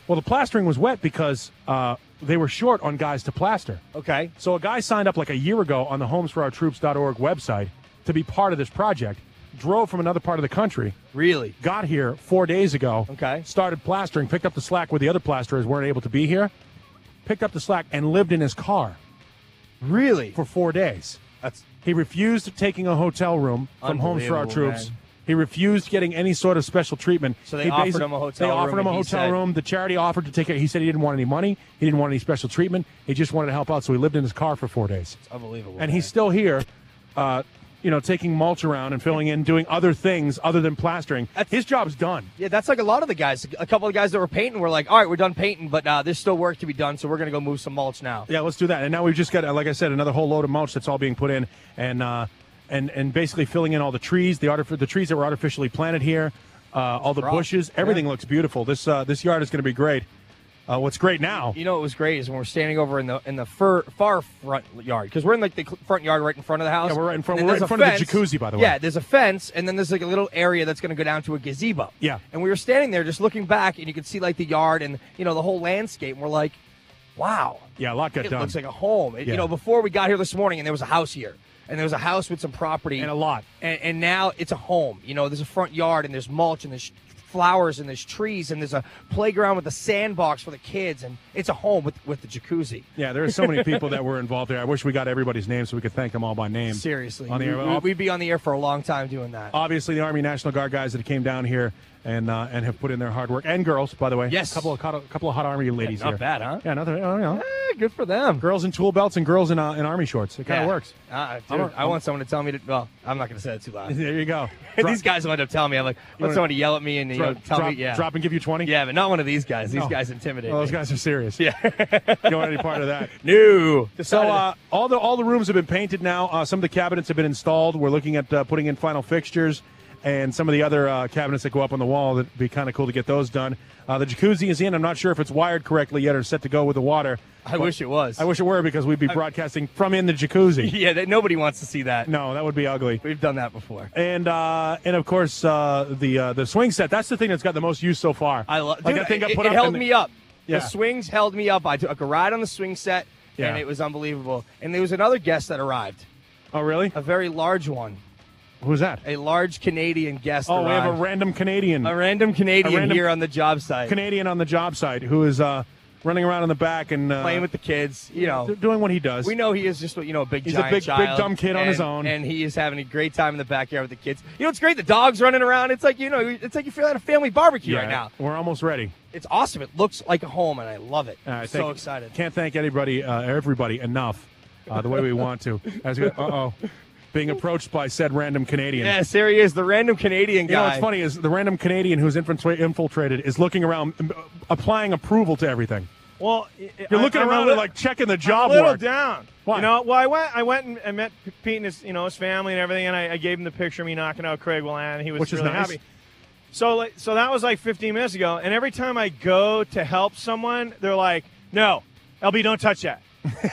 Well, the plastering was wet because uh, they were short on guys to plaster. Okay. So a guy signed up like a year ago on the homes for our troops dot org website to be part of this project, drove from another part of the country. Really? Got here four days ago. Okay. Started plastering, picked up the slack where the other plasterers weren't able to be here, picked up the slack and lived in his car. Really? For four days. That's He refused taking a hotel room from Homes for Our Unbelievable, Troops. man. He refused getting any sort of special treatment. So they He offered basi- him a hotel They room offered him a and he hotel said- room. The charity offered to take it. He said he didn't want any money. He didn't want any special treatment. He just wanted to help out. So he lived in his car for four days. It's unbelievable. And man. he's still here, uh, you know, taking mulch around and filling in, doing other things other than plastering. His job's done. Yeah, that's like a lot of the guys. A couple of guys that were painting were like, all right, we're done painting, but uh, there's still work to be done, so we're going to go move some mulch now. Yeah, let's do that. And now we've just got, uh, like I said, another whole load of mulch that's all being put in, and uh, and and basically filling in all the trees, the artif- the trees that were artificially planted here, uh, all the Rock. bushes. Everything Yeah. looks beautiful. This uh, this yard is going to be great. Uh, what's great now? You know what was great is when we're standing over in the in the fur, far front yard, because we're in like the cl- front yard right in front of the house. Yeah, we're right in front- And we're there's right in a front of the fence. jacuzzi, by the way. Yeah, there's a fence, and then there's like a little area that's going to go down to a gazebo. Yeah. And we were standing there just looking back, and you could see like the yard and you know the whole landscape. And we're like, wow. Yeah, a lot got it done. looks like a home. It- Yeah. You know, before we got here this morning, and there was a house here, and there was a house with some property And a lot. and, and now it's a home. You know, there's a front yard, and there's mulch, and there's flowers, and there's trees, and there's a playground with a sandbox for the kids, and it's a home with with the jacuzzi. Yeah, there are so many people that were involved there. I wish we got everybody's name so we could thank them all by name. Seriously, On the air. We- we'd be on the air for a long time doing that. Obviously, the Army National Guard guys that came down here and uh, and have put in their hard work, and girls, by the way. Yes. couple of couple, couple of hot Army ladies not here. bad, huh? Yeah, nothing. Oh, you know. Eh, good for them. Girls in tool belts and girls in uh, in Army shorts. It kind of Yeah. works. Uh, I'm dude, a- I want someone to tell me to. Well, I'm not going to say that too loud. There you go. These guys will end up telling me. I'm like, I wanna- want someone to yell at me and you know, Drop, tell drop, me, yeah, drop and give you twenty. yeah, but not one of these guys. These No. guys intimidate Well, those me. guys are serious. Yeah. You don't want any part of that. No. So uh, all the all the rooms have been painted now. Uh, some of the cabinets have been installed. We're looking at uh, putting in final fixtures, and some of the other uh, cabinets that go up on the wall. That'd be kind of cool to get those done. Uh, the jacuzzi is in. I'm not sure if it's wired correctly yet or set to go with the water. I but wish it was. I wish it were because we'd be broadcasting from in the jacuzzi. yeah, that, nobody wants to see that. No, that would be ugly. We've done that before. And uh, and of course uh, the uh, the swing set. That's the thing that's got the most use so far. I love. Like Dude, that thing got it, put it up held and- me up. Yeah. The swings held me up. I took a ride on the swing set, Yeah. and it was unbelievable. And there was another guest that arrived, Oh really? a very large one, Who's that? a large Canadian guest. Oh, we have a arrived. random Canadian. a random Canadian a random here on the job site, Canadian on the job site who is uh, running around in the back and uh, playing with the kids. You know, doing what he does. we know he is just you know a big He's a giant big- big child, dumb kid on and- his own. and he is having a great time in the backyard with the kids. You know, it's great. The dog's running around. It's like you know, it's like you feel at a family barbecue Yeah, right now. We're almost ready. It's awesome. It looks like a home, and I love it. Uh, I I'm so think- excited. Can't thank anybody, uh, everybody enough uh, the way we want to. As we, uh-oh. Being approached by said random Canadian. Yes, there he is, the random Canadian guy. You know what's funny is the random Canadian who's infiltra- infiltrated is looking around, um, applying approval to everything. Well, You're looking I'm a around li- and like checking the job I'm a little work. down. Why? You know, well, I went, I went and, and met Pete and his, you know, his family and everything, and I, I gave him the picture of me knocking out Craig Willan, and he was Which is really nice. happy. So, like, so that was like fifteen minutes ago, and every time I go to help someone, they're like, "No, L B, don't touch that.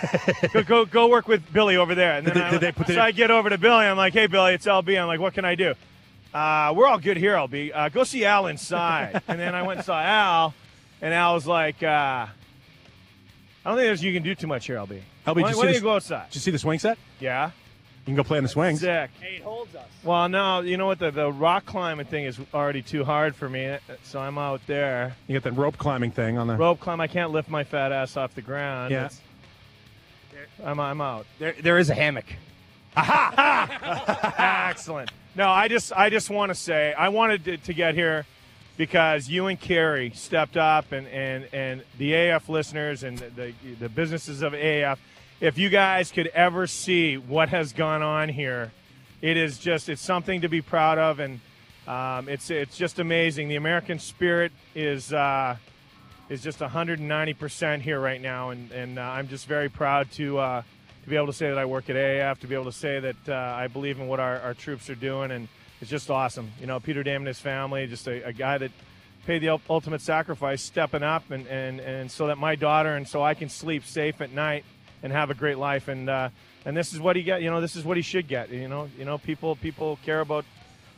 go, go, go work with Billy over there." And then Did they- I, did they put so the- I get over to Billy. I'm like, "Hey, Billy, it's L B." I'm like, "What can I do?" Uh, we're all good here, L B. Uh, go see Al inside. And then I went and saw Al, and Al was like, uh, "I don't think there's you can do too much here, L B. L B, why did you why see don't this- you go outside?" Did you see the swing set? Yeah. You can go play on the swings. Sick. Eight holds us. Well, no, you know what? The, the rock climbing thing is already too hard for me, so I'm out there. You got that rope climbing thing on the. Rope climb, I can't lift my fat ass off the ground. Yeah. It's- I'm, I'm out. There, there is a hammock. Excellent. No, I just I just want to say I wanted to, to get here because you and Carrie stepped up, and, and, and the A F listeners and the, the the businesses of A F. If you guys could ever see what has gone on here, it is just it's something to be proud of, and um, it's it's just amazing. The American spirit is uh, is just one hundred ninety percent here right now, and and uh, I'm just very proud to. Uh, to be able to say that I work at A A F, to be able to say that uh, I believe in what our, our troops are doing, and it's just awesome. You know, Peter Dam and his family, just a, a guy that paid the ul- ultimate sacrifice, stepping up, and, and, and so that my daughter and so I can sleep safe at night and have a great life. And uh, and this is what he get. You know, this is what he should get. You know, you know, people people care about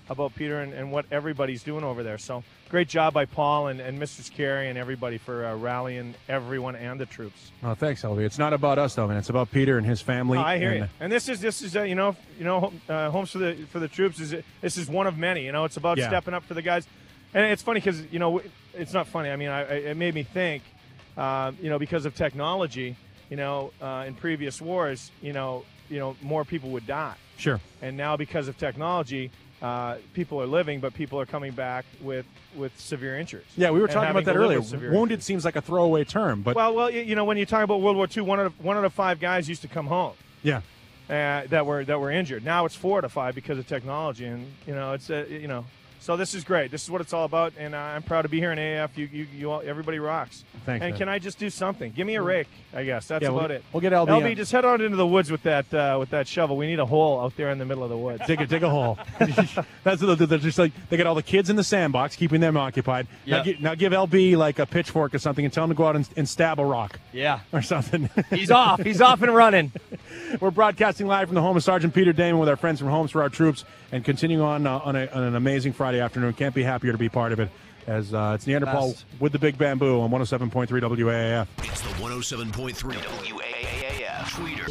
about Peter and, and what everybody's doing over there. So great job by Paul and, and Mistress Carey and everybody for uh, rallying everyone and the troops. Oh, thanks, L B. It's not about us, though, man. It's about Peter and his family. Oh, I hear and, you. And this is this is uh, you know you know uh, Homes for the for the Troops is this is one of many. You know, it's about Yeah. stepping up for the guys. And it's funny because you know it's not funny. I mean, I, I, it made me think. Uh, you know, because of technology, you know, uh, in previous wars, you know, you know, more people would die. Sure. And now because of technology, uh, people are living, but people are coming back with with severe injuries. Yeah, we were and talking having about that to live earlier. with severe Wounded seems like a throwaway term, but well, well, you you know, when you talk about World War Two, one out of one out of five guys used to come home yeah. uh, that were that were injured. Now it's four out of five because of technology, and you know, it's uh, you know, so this is great. This is what it's all about, and uh, I'm proud to be here in A A F. You, you, you all, everybody rocks. Thanks, And man. can I just do something? Give me a rake, I guess. That's Yeah, we'll- about it. we'll get L B L B, on. just head on into the woods with that uh, with that shovel. We need a hole out there in the middle of the woods. dig a dig a hole. That's what they're just like. They got all the kids in the sandbox, keeping them occupied. Now, Yep. gi- now give L B like a pitchfork or something, and tell him to go out and, and stab a rock Yeah. or something. He's off. He's off and running. We're broadcasting live from the home of Sergeant Peter Damon with our friends from Homes for Our Troops, and continuing on uh, on, a, on an amazing Friday afternoon. Can't be happier to be part of it. As uh, it's Neanderthal Best. with the Big Bamboo on one oh seven point three W A A F. It's the one oh seven point three W A A F Tweeter.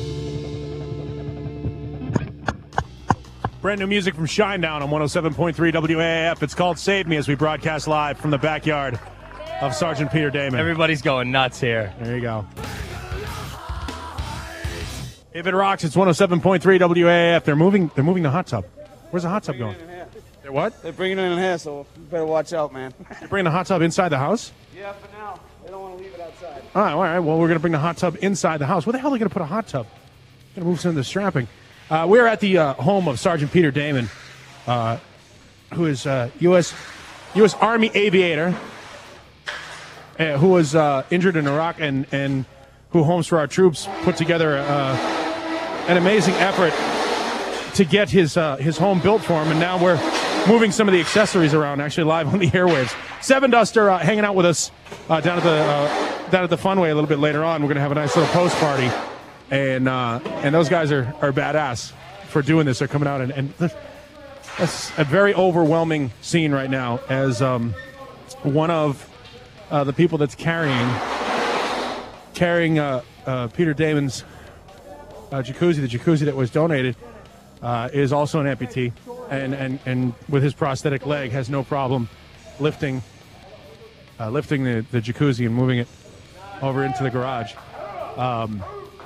Brand new music from Shinedown on one oh seven point three W A A F. It's called Save Me as we broadcast live from the backyard of Sergeant Peter Damon. Everybody's going nuts here. There you go. If it rocks, it's one oh seven point three W A A F. They're moving. They're moving the hot tub. Where's the hot tub going? They're what? They're bringing it in here, so you better watch out, man. They're bringing the hot tub inside the house. Yeah, for now. They don't want to leave it outside. All right, all right. Well, we're going to bring the hot tub inside the house. Where the hell are they going to put a hot tub? Going to move some of the strapping. Uh, we're at the uh, home of Sergeant Peter Damon, uh, who is uh, U S U S Army aviator, uh, who was uh, injured in Iraq, and and who Homes for Our Troops put together uh, an amazing effort to get his uh, his home built for him, and now we're moving some of the accessories around, actually live on the airwaves. Seven Duster uh, hanging out with us uh, down at the uh, down at the Funway a little bit later on. We're going to have a nice little post party, and uh, and those guys are, are badass for doing this. They're coming out, and, and that's a very overwhelming scene right now as um, one of uh, the people that's carrying carrying uh, uh, Peter Damon's uh, jacuzzi, the jacuzzi that was donated. Uh, is also an amputee, and, and, and with his prosthetic leg has no problem lifting uh, lifting the, the jacuzzi and moving it over into the garage. Um,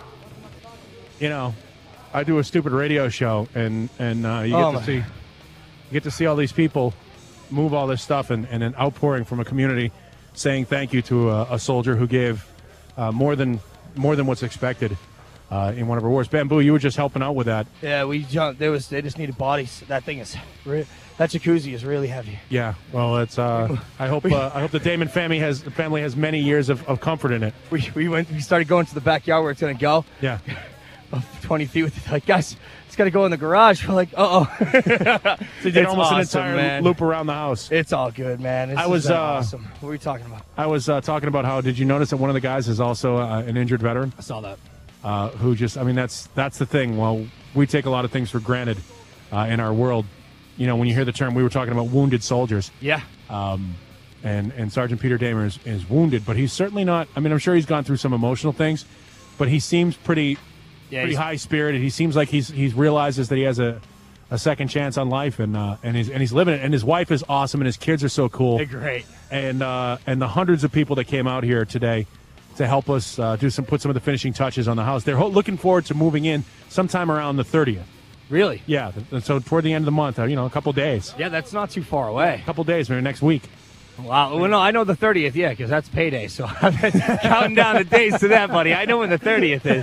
you know, I do a stupid radio show, and and uh, you get Oh, to my. see you get to see all these people move all this stuff, and, and an outpouring from a community saying thank you to a, a soldier who gave uh, more than more than what's expected. Uh, in one of our wars. Bamboo, you were just helping out with that. Yeah, we jumped. There was. They just needed bodies. That thing is. Re- that jacuzzi is really heavy. Yeah, well, it's. Uh, I hope. Uh, I hope the Damon family has the family has many years of, of comfort in it. We we went. We started going to the backyard where it's gonna go. Yeah. twenty feet with it. Like, guys, it's gotta go in the garage. We're like, uh oh. So you did almost an entire loop around the house. It's all good, man. It's I was just, uh, uh, awesome. What were you talking about? I was uh, talking about how. Did you notice that one of the guys is also uh, an injured veteran? I saw that. Uh, who just, I mean, that's that's the thing. Well, we take a lot of things for granted uh, in our world. You know, when you hear the term, we were talking about wounded soldiers. Yeah. Um, and and Sergeant Peter Damon is, is wounded, but he's certainly not. I mean, I'm sure he's gone through some emotional things, but he seems pretty Yeah, pretty he's- high spirited. He seems like he's he realizes that he has a, a second chance on life, and uh, and he's and he's living it. And his wife is awesome, and his kids are so cool. They're great. And uh, and the hundreds of people that came out here today to help us uh, do some put some of the finishing touches on the house. They're ho- looking forward to moving in sometime around the thirtieth. Really? Yeah. th- So toward the end of the month, uh, you know, a couple days. Yeah, that's not too far away. A couple days, maybe next week. Wow. Well, no, I know the thirtieth, yeah, because that's payday. So I'm counting down the days to that, buddy. I know when the thirtieth is.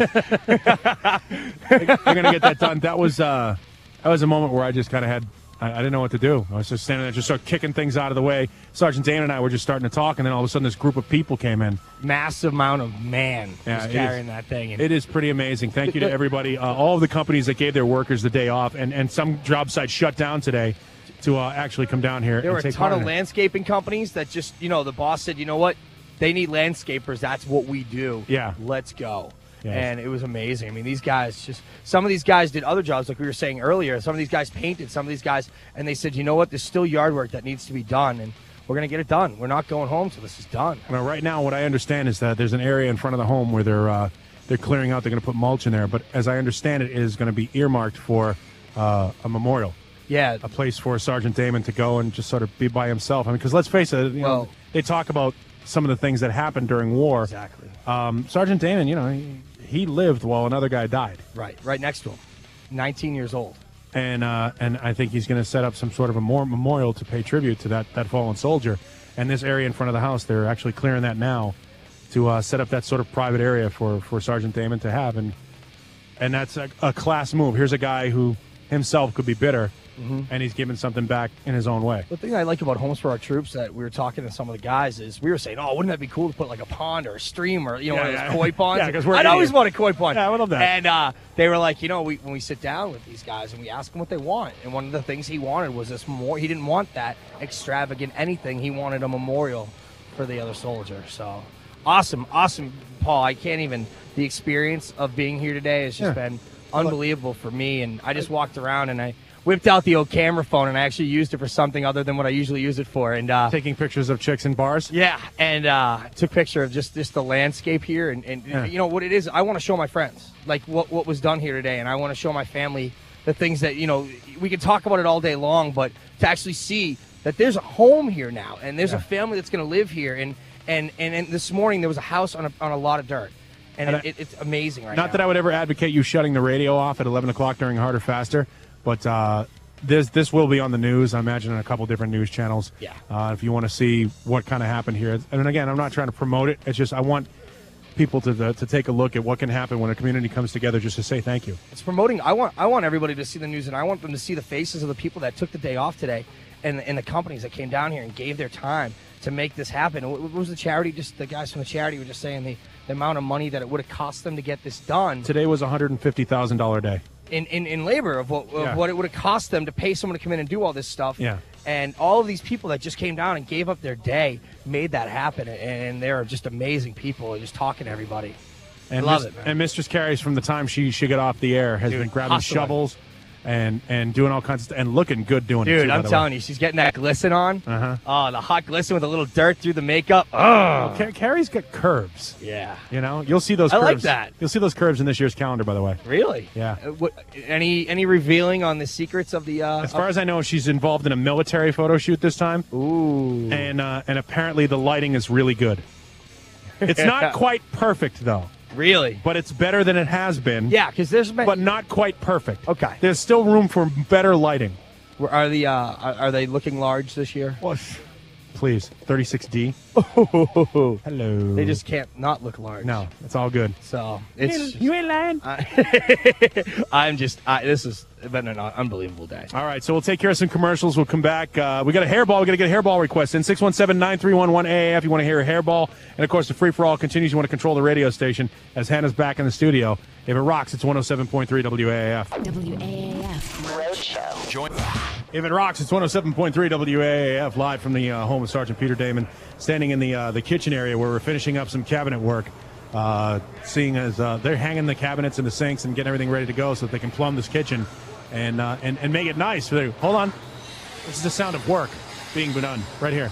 We're gonna get that done. That was uh, that was a moment where I just kind of had I, I didn't know what to do. I was just standing there, just start kicking things out of the way. Sergeant Damon and I were just starting to talk, and then all of a sudden, this group of people came in. Massive amount of man Yeah, was it carrying is- that thing. And It is pretty amazing. Thank you to everybody, uh, all of the companies that gave their workers the day off, and, and some job sites shut down today to uh, actually come down here There and were a take ton part of in it. landscaping companies that just, you know, the boss said, you know what? They need landscapers. That's what we do. Yeah. Let's go. Yes. And it was amazing. I mean, these guys just some of these guys did other jobs, like we were saying earlier. Some of these guys painted, some of these guys, and they said, you know what, there's still yard work that needs to be done, and we're going to get it done. We're not going home till this is done. Well, right now, what I understand is that there's an area in front of the home where they're uh, they're clearing out. They're going to put mulch in there, but as I understand it, it is going to be earmarked for uh, a memorial. Yeah, a place for Sergeant Damon to go and just sort of be by himself. I mean, because let's face it, you Well- know, they talk about some of the things that happened during war. Exactly. Um, Sergeant Damon, you know, he, he lived while another guy died. Right, right next to him. nineteen years old. And uh, and I think he's going to set up some sort of a more memorial to pay tribute to that, that fallen soldier. And this area in front of the house, they're actually clearing that now to uh, set up that sort of private area for, for Sergeant Damon to have. And and that's a, a class move. Here's a guy who himself could be bitter, Mm-hmm. and he's giving something back in his own way. The thing I like about Homes for Our Troops that we were talking to some of the guys is we were saying, oh, wouldn't that be cool to put like a pond or a stream or, you know, Yeah, one of those yeah. koi ponds? Yeah, 'cause we're I'd always idiots. want a koi pond. Yeah, I would love that. And uh, they were like, you know, we, when we sit down with these guys and we ask them what they want, and one of the things he wanted was this more. He didn't want that extravagant anything. He wanted a memorial for the other soldier. So awesome, awesome, Paul. I can't even, the experience of being here today has just Yeah. been unbelievable for me. And I just walked around and I whipped out the old camera phone and I actually used it for something other than what I usually use it for. And uh, Taking pictures of chicks in bars? yeah, and uh, took a picture of just, just the landscape here. And, and Yeah. you know what it is, I want to show my friends like what, what was done here today. And I want to show my family the things that, you know, we can talk about it all day long, but to actually see that there's a home here now and there's Yeah. a family that's going to live here. And, and, and, and this morning there was a house on a, on a lot of dirt. And, And it, I- it, it's amazing right Not now. that I would ever advocate you shutting the radio off at eleven o'clock during Harder Faster, but uh, this this will be on the news, I imagine, on a couple different news channels. Yeah. Uh, if you want to see what kind of happened here. And again, I'm not trying to promote it. It's just I want people to to, to take a look at what can happen when a community comes together just to say thank you. It's promoting. I want I want everybody to see the news, and I want them to see the faces of the people that took the day off today, and and the companies that came down here and gave their time to make this happen. What, what was the charity? Just the guys from the charity were just saying the, the amount of money that it would have cost them to get this done Today was a one hundred fifty thousand dollars day. in, in, in labor of what of Yeah. what it would have cost them to pay someone to come in and do all this stuff. Yeah. And all of these people that just came down and gave up their day made that happen, and they're just amazing people. Just talking to everybody. And Love Mis- it, man. And Mistress Carrie's from the time she she got off the air has Dude, been grabbing hustling. shovels and and doing all kinds of stuff and looking good doing it. Dude, too, by I'm the telling way. you, she's getting that glisten on. Uh-huh. Oh, the hot glisten with a little dirt through the makeup. Oh, Well, Car- Carrie's got curves. yeah. You know, you'll see those I curves. like that. You'll see those curves in this year's calendar, by the way. Really? Yeah. Uh, what, any any revealing on the secrets of the? Uh, As far as I know, she's involved in a military photo shoot this time. Ooh. And uh, and apparently the lighting is really good. It's not quite perfect though, really? but it's better than it has been. Yeah, because there's been. But not quite perfect. Okay. There's still room for better lighting. Are the uh, are, are they looking large this year? What? Please, thirty-six D. Hello. They just can't not look large. No, it's all good. So it's. You ain't lying. I, I'm just. I, this has been an unbelievable day. All right, so we'll take care of some commercials. We'll come back. Uh, we got a hairball. We got to get a hairball request in six one seven, nine three one, one A A F. You want to hear a hairball. And, of course, the free-for-all continues. You want to control the radio station as Hannah's back in the studio. If it rocks, it's one oh seven point three W A A F. W A A F Roadshow. Join. If it rocks, it's one oh seven point three W A A F, live from the uh, home of Sergeant Peter Damon, standing in the uh, the kitchen area where we're finishing up some cabinet work. Uh, seeing as uh, they're hanging the cabinets and the sinks and getting everything ready to go so that they can plumb this kitchen and uh, and, and make it nice. So they, hold on. This is the sound of work being done right here.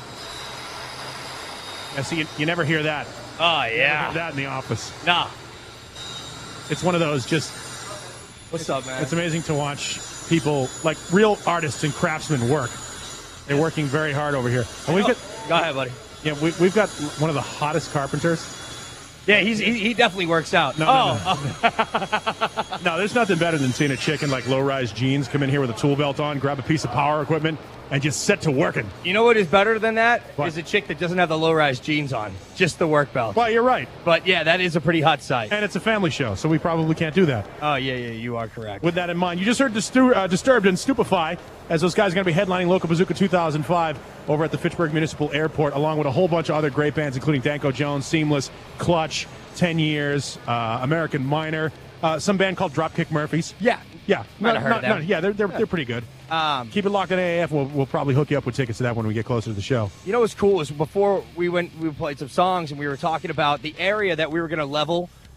I see you, you never hear that. Oh You never yeah. hear that in the office. Nah. It's one of those just. What's up, man? It's amazing to watch people, like real artists and craftsmen, work. They're working very hard over here. And we've got, Go ahead, buddy. yeah, we, we've got one of the hottest carpenters. Yeah, he's he, he definitely works out. No, oh, no, no. No, there's nothing better than seeing a chick in like low-rise jeans come in here with a tool belt on, grab a piece of power equipment, and just set to working. you know what is better than that? What? Is a chick that doesn't have the low-rise jeans on, just the work belt. Well, you're right. But yeah, that is a pretty hot sight. And it's a family show, so we probably can't do that. Oh yeah, yeah, you are correct. With that in mind, you just heard Distu- uh, Disturbed and Stupefy, as those guys are going to be headlining Local Bazooka two thousand five over at the Fitchburg Municipal Airport, along with a whole bunch of other great bands, including Danko Jones, Seamless, Clutch, ten years, uh, American Miner, uh, some band called Dropkick Murphys. Yeah. Yeah. Might No, have heard no, of them. no, yeah, they're, they're, they're pretty good. Um, Keep it locked on A A F. We'll, we'll probably hook you up with tickets to that when we get closer to the show. You know what's cool is before we went, we played some songs and we were talking about the area that we were going to level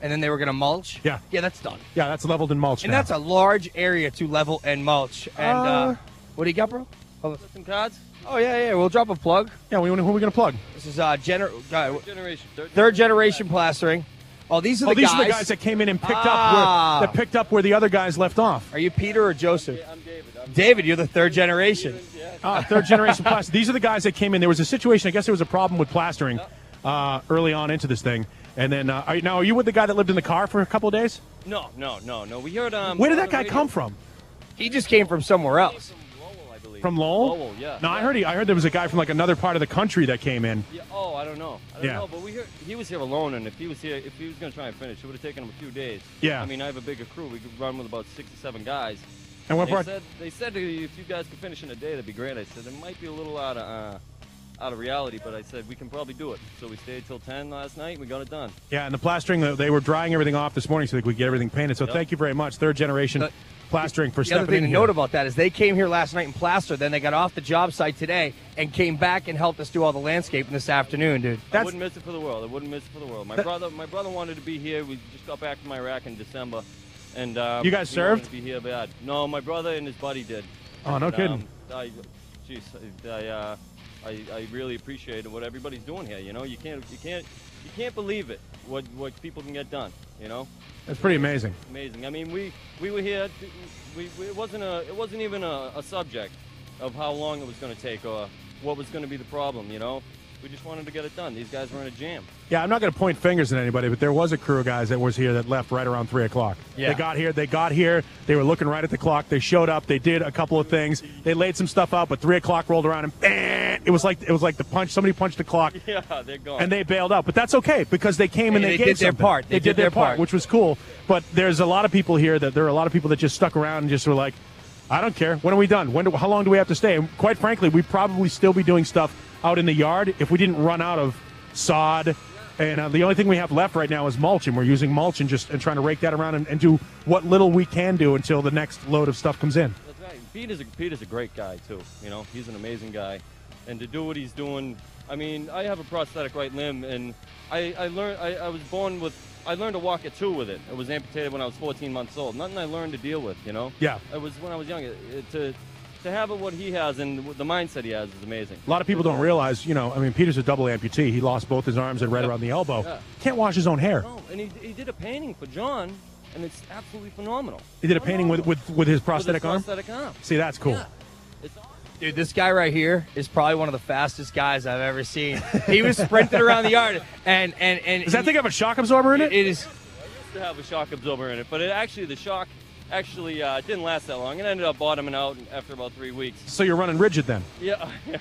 and then they were going to mulch. Yeah. Yeah, that's done. Yeah, that's leveled and mulched And now. that's a large area to level and mulch. And uh, Uh, what do you got, bro? Some cards? Oh, yeah, yeah. We'll drop a plug. Yeah, we, who are we going to plug? This is uh, gener- uh, Generation. Third, third generation plastering. Oh, these are the oh, these guys. are the guys that came in and picked Ah. up where that picked up where the other guys left off. Are you Peter or Joseph? I'm David. I'm David, you're the third generation. Ah, third generation plaster. These are the guys that came in. There was a situation. I guess there was a problem with plastering uh, early on into this thing. And then uh, are you, now, are you with the guy that lived in the car for a couple of days? No, no, no, no. We heard. Um, Where did on that the guy radio- come from? He just came from somewhere else. From Lowell? Lowell, yeah. No, I heard he. I heard there was a guy from like another part of the country that came in. Yeah, oh, I don't know. I don't Yeah. know, but we heard he was here alone, and if he was here, if he was going to try and finish, it would have taken him a few days. Yeah. I mean, I have a bigger crew. We could run with about six or seven guys. And what they part- said they said to you, if you guys could finish in a day, that'd be great. I said it might be a little out of uh, out of reality, but I said we can probably do it. So we stayed till ten last night, and we got it done. Yeah, and the plastering, uh, they were drying everything off this morning so they could get everything painted. So Yep. thank you very much, third generation plastering, for The other stepping thing in to here. note about that is they came here last night and plastered. Then they got off the job site today and came back and helped us do all the landscaping this afternoon, dude. I wouldn't miss it for the world. I wouldn't miss it for the world. My That- brother, my brother wanted to be here. We just got back from Iraq in December, and um, You guys he wanted served? To be here bad. No, my brother and his buddy did. Oh, no And, kidding. Um, I, geez, I, uh, I, I really appreciate what everybody's doing here. You know, you can't, you can't, you can't believe it. What, what people can get done. You know. That's pretty amazing. Amazing. I mean, we, we were here. We, we it wasn't a, it wasn't even a, a subject of how long it was going to take or what was going to be the problem. You know, we just wanted to get it done. These guys were in a jam. Yeah, I'm not going to point fingers at anybody, but there was a crew of guys that was here that left right around three o'clock. Yeah. They got here. They got here. They were looking right at the clock. They showed up. They did a couple of things. They laid some stuff out, but three o'clock rolled around and bang, it was like it was like the punch. Somebody punched the clock. Yeah, they're gone. And they bailed out, but that's okay because they came and Hey, they, they gave did their something. part. They, did, their part, which was cool. But there's a lot of people here that there are a lot of people that just stuck around and just were like, I don't care. When are we done? When do, how long do we have to stay? And quite frankly, we'd probably still be doing stuff out in the yard if we didn't run out of sod. And uh, the only thing we have left right now is mulch, and we're using mulch and just and trying to rake that around and, and do what little we can do until the next load of stuff comes in. That's right. Pete is a Pete is a great guy too. You know, he's an amazing guy, and to do what he's doing. I mean, I have a prosthetic right limb, and I, I learned. I, I was born with. I learned to walk at two with it. It was amputated when I was fourteen months old. Nothing I learned to deal with. You know. Yeah. It was when I was young. It, it- to to have it what he has and the mindset he has is amazing. A lot of people don't realize, you know, I mean, Peter's a double amputee. He lost both his arms and right around the elbow. Yeah. Can't wash his own hair. No, and he, he did a painting for John, and it's absolutely phenomenal. He did a painting with, with, with his prosthetic With arm? his prosthetic arm. See, that's cool. Yeah. It's awesome. Dude, this guy right here is probably one of the fastest guys I've ever seen. He was sprinting around the yard, and and and Does that thing have a shock absorber in it? It is. To have a shock absorber in it, but it actually the shock actually uh, didn't last that long. It ended up bottoming out after about three weeks. So you're running rigid then? Yeah, yeah.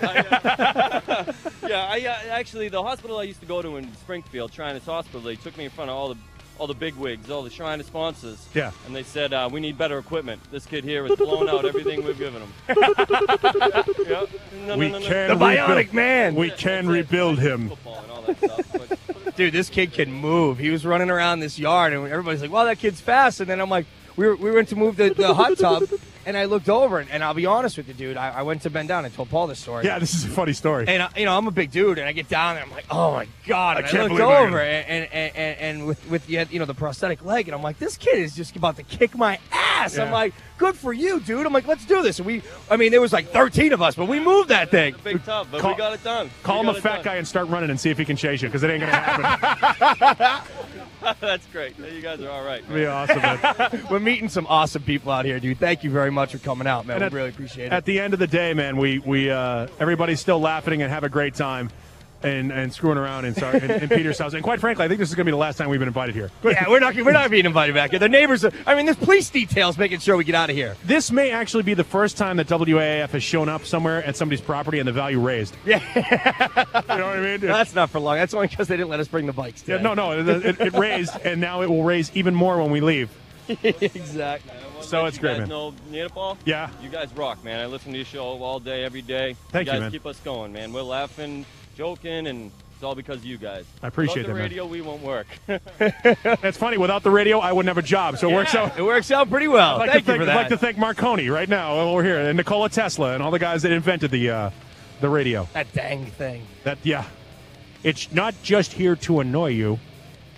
I, uh, yeah. I uh, actually the hospital I used to go to in Springfield, Shriners Hospital, they took me in front of all the all the big wigs, all the Shriners sponsors. Yeah. And they said uh, we need better equipment. This kid here has blown out everything we've given him. yeah. No, we no, no, no. can The bionic rebuild- man. We can rebuild him. Football and all that stuff, but- Dude, this kid can move. He was running around this yard, and everybody's like, wow, that kid's fast. And then I'm like, we, were, we went to move the, the hot tub, and I looked over, and, and I'll be honest with you, dude. I, I went to bend down and told Paul this story. Yeah, this is a funny story. And, I, you know, I'm a big dude, and I get down there, I'm like, oh, my God. And I I, can't looked believe I over, am. and, and, and, and with, with the, you know, the prosthetic leg, and I'm like, this kid is just about to kick my ass. I'm Yeah. like, good for you, dude. I'm like, let's do this. And we, I mean, there was like thirteen of us, but we moved that thing. It's a big tub, but Call- we got it done. Call We him got a it fat done. guy and start running and see if he can chase you, because it ain't going to happen. That's great. You guys are all right. It'd be awesome, man. We're meeting some awesome people out here, dude. Thank you very much for coming out, man. And We at- really appreciate it. At the end of the day, man, we we uh, everybody's still laughing and have a great time, and and screwing around in, Sar- in, in Peter's house. And quite frankly, I think this is going to be the last time we've been invited here. Yeah, we're not we're not being invited back here. The neighbors are, I mean, there's police details making sure we get out of here. This may actually be the first time that W A A F has shown up somewhere at somebody's property and the value raised. Yeah. You know what I mean? That's not for long. That's only because they didn't let us bring the bikes Yeah, today. no, no, it, it, it raised, and now it will raise even more when we leave. Exactly. So it's you great, guys man. know Neanderthal? Yeah. You guys rock, man. I listen to your show all day, every day. Thank you, guys man. keep us going, man. We're laughing, joking, and it's all because of you guys. I appreciate Without the that, man. radio, we won't work. It's funny, without the radio, I wouldn't have a job, so it works out. It works out pretty well. I'd like, Thank to you thank, for I'd like that. to thank Marconi right now over here, and Nikola Tesla, and all the guys that invented the uh, the radio. That dang thing. That yeah, it's not just here to annoy you.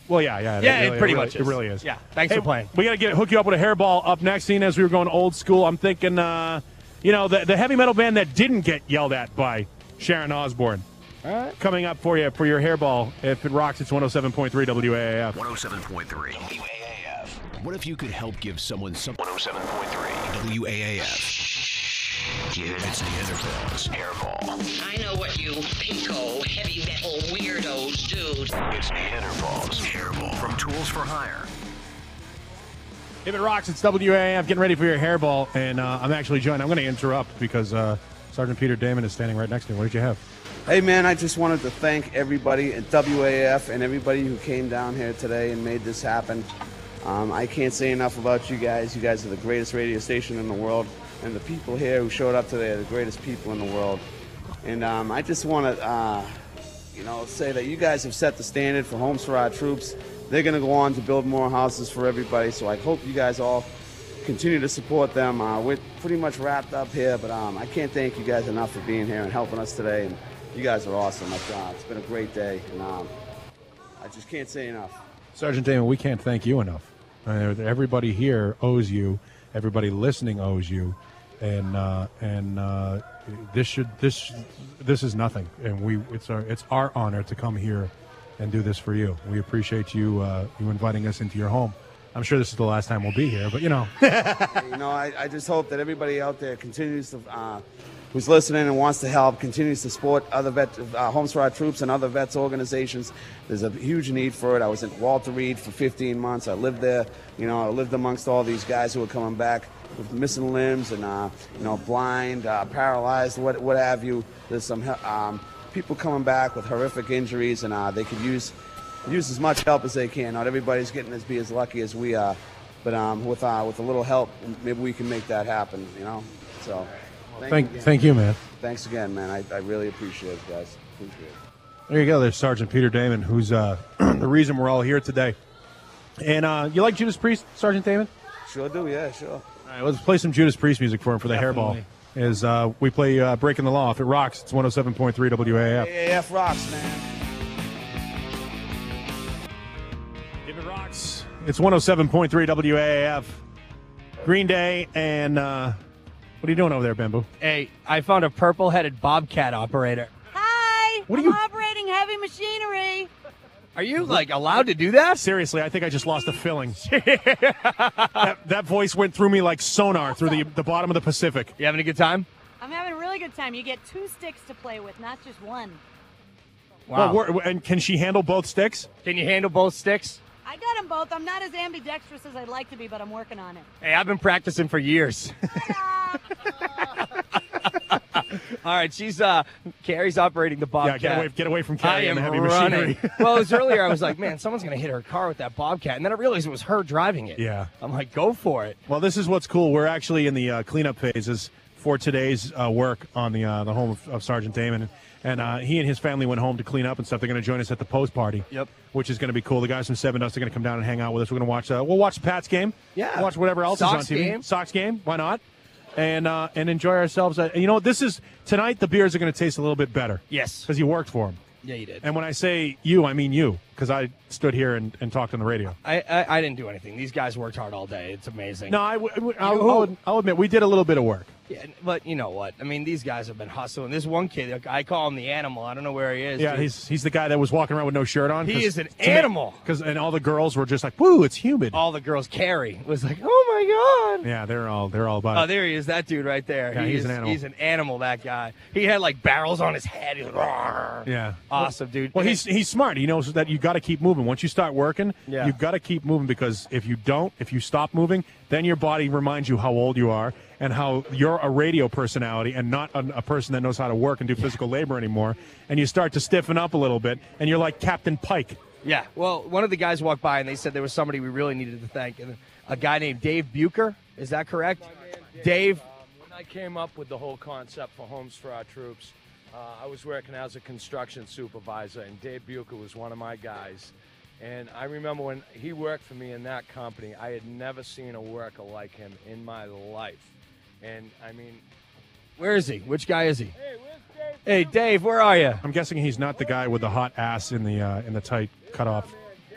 Well, yeah, yeah. Yeah, it really- pretty really- much It is. really is. Yeah, thanks Hey, for playing. We got to get hook you up with a hairball up next. Seeing as we were going old school, I'm thinking, uh, you know, the, the heavy metal band that didn't get yelled at by Sharon Osbourne. All right. Coming up for you for your hairball. If it rocks, it's one oh seven point three W A A F. one oh seven point three W A A F. What if you could help give someone some one oh seven point three W A A F? It's Neanderthals Hairball. I know what you pinko heavy metal weirdos do. It's Neanderthals Hairball. From Tools for Hire. If it rocks, it's W A A F. Getting ready for your hairball, and uh, I'm actually joined. I'm going to interrupt because uh, Sergeant Peter Damon is standing right next to me. What did you have? Hey, man, I just wanted to thank everybody at W A A F and everybody who came down here today and made this happen. Um, I can't say enough about you guys. You guys are the greatest radio station in the world, and the people here who showed up today are the greatest people in the world. And um, I just want to, uh, you know, say that you guys have set the standard for Homes for Our Troops. They're going to go on to build more houses for everybody, so I hope you guys all continue to support them. Uh, we're pretty much wrapped up here, but um, I can't thank you guys enough for being here and helping us today. And you guys are awesome. Like, uh, it's been a great day, and um, I just can't say enough. Sergeant Damon, we can't thank you enough. Uh, everybody here owes you. Everybody listening owes you, and uh, and uh, this should this this is nothing. And we it's our it's our honor to come here and do this for you. We appreciate you uh, you inviting us into your home. I'm sure this is the last time we'll be here, but you know. You know, I, I just hope that everybody out there continues to, uh, who's listening and wants to help, continues to support other vet, uh, Homes for Our Troops and other vets organizations. There's a huge need for it. I was at Walter Reed for fifteen months. I lived there. You know, I lived amongst all these guys who were coming back with missing limbs and, uh, you know, blind, uh, paralyzed, what, what have you. There's some he- um, people coming back with horrific injuries, and uh, they could use use as much help as they can. Not everybody's getting to be as lucky as we are, but um, with uh, with a little help, maybe we can make that happen. You know, so Thank, again. thank you, man. Thanks again, man. I, I really appreciate it, guys. Appreciate it. There you go. There's Sergeant Peter Damon, who's uh, the reason we're all here today. And uh, you like Judas Priest, Sergeant Damon? Sure do. Yeah, sure. All right, let's play some Judas Priest music for him for the Definitely. hairball. Is uh, we play uh, Breaking the Law. If it rocks, it's one oh seven point three W A A F. A A F rocks, man. If it rocks, it's one oh seven point three W A A F. Green Day, and uh, what are you doing over there, Bamboo? Hey, I found a purple-headed bobcat operator. Hi, What are I'm you- operating heavy machinery. Are you, like, allowed to do that? Seriously, I think I just lost a filling. that, that voice went through me like sonar through the, the bottom of the Pacific. You having a good time? I'm having a really good time. You get two sticks to play with, not just one. Well, we're- and can she handle both sticks? Can you handle both sticks? I got them both. I'm not as ambidextrous as I'd like to be, but I'm working on it. Hey, I've been practicing for years. All right, she's uh, Carrie's operating the bobcat. Yeah, get away, get away from Carrie I and am the heavy running. machinery. Well, it was earlier. I was like, man, someone's gonna hit her car with that bobcat, and then I realized it was her driving it. Yeah. I'm like, go for it. Well, this is what's cool. We're actually in the uh, cleanup phases for today's uh, work on the uh, the home of, of Sergeant Damon, and uh, he and his family went home to clean up and stuff. They're going to join us at the post party. Yep. Which is going to be cool. The guys from Seven Dust are going to come down and hang out with us. We're going to watch. Uh, we'll watch Pat's game. Yeah. Watch whatever else Sox is on T V. game. Sox game. Why not? And uh, and enjoy ourselves. Uh, you know, this is tonight. The beers are going to taste a little bit better. Yes. Because you worked for them. Yeah, you did. And when I say you, I mean you, because I stood here and, and talked on the radio. I, I I didn't do anything. These guys worked hard all day. It's amazing. No, I, w- I'll, I'll, I'll admit we did a little bit of work. Yeah, but you know what? I mean, these guys have been hustling. This one kid, I call him the animal. I don't know where he is. Yeah, dude. he's he's the guy that was walking around with no shirt on. He is an animal. Because and all the girls were just like, "Woo, it's humid." All the girls. Carrie was like, "Oh my god." Yeah, they're all they're all about Oh, it. there he is. That dude right there. Yeah, he he's is, an animal. He's an animal. That guy. He had like barrels on his head. He's like, "Rawr." Yeah, Awesome, dude. Well, he's he's smart. He knows that you got to keep moving. Once you start working, Yeah. you got to keep moving because if you don't, if you stop moving, then your body reminds you how old you are and how you're a radio personality and not a, a person that knows how to work and do physical labor anymore. And you start to stiffen up a little bit, and you're like Captain Pike. Yeah. Well, one of the guys walked by and they said there was somebody we really needed to thank. And a guy named Dave Bucher. Is that correct? Dave. When I came up with the whole concept for Homes for Our Troops, uh, I was working as a construction supervisor, and Dave Bucher was one of my guys. And I remember when he worked for me in that company, I had never seen a worker like him in my life. And, I mean... Where is he? Which guy is he? Hey, Dave, where are you? I'm guessing he's not the guy with the hot ass in the uh, in the tight cutoff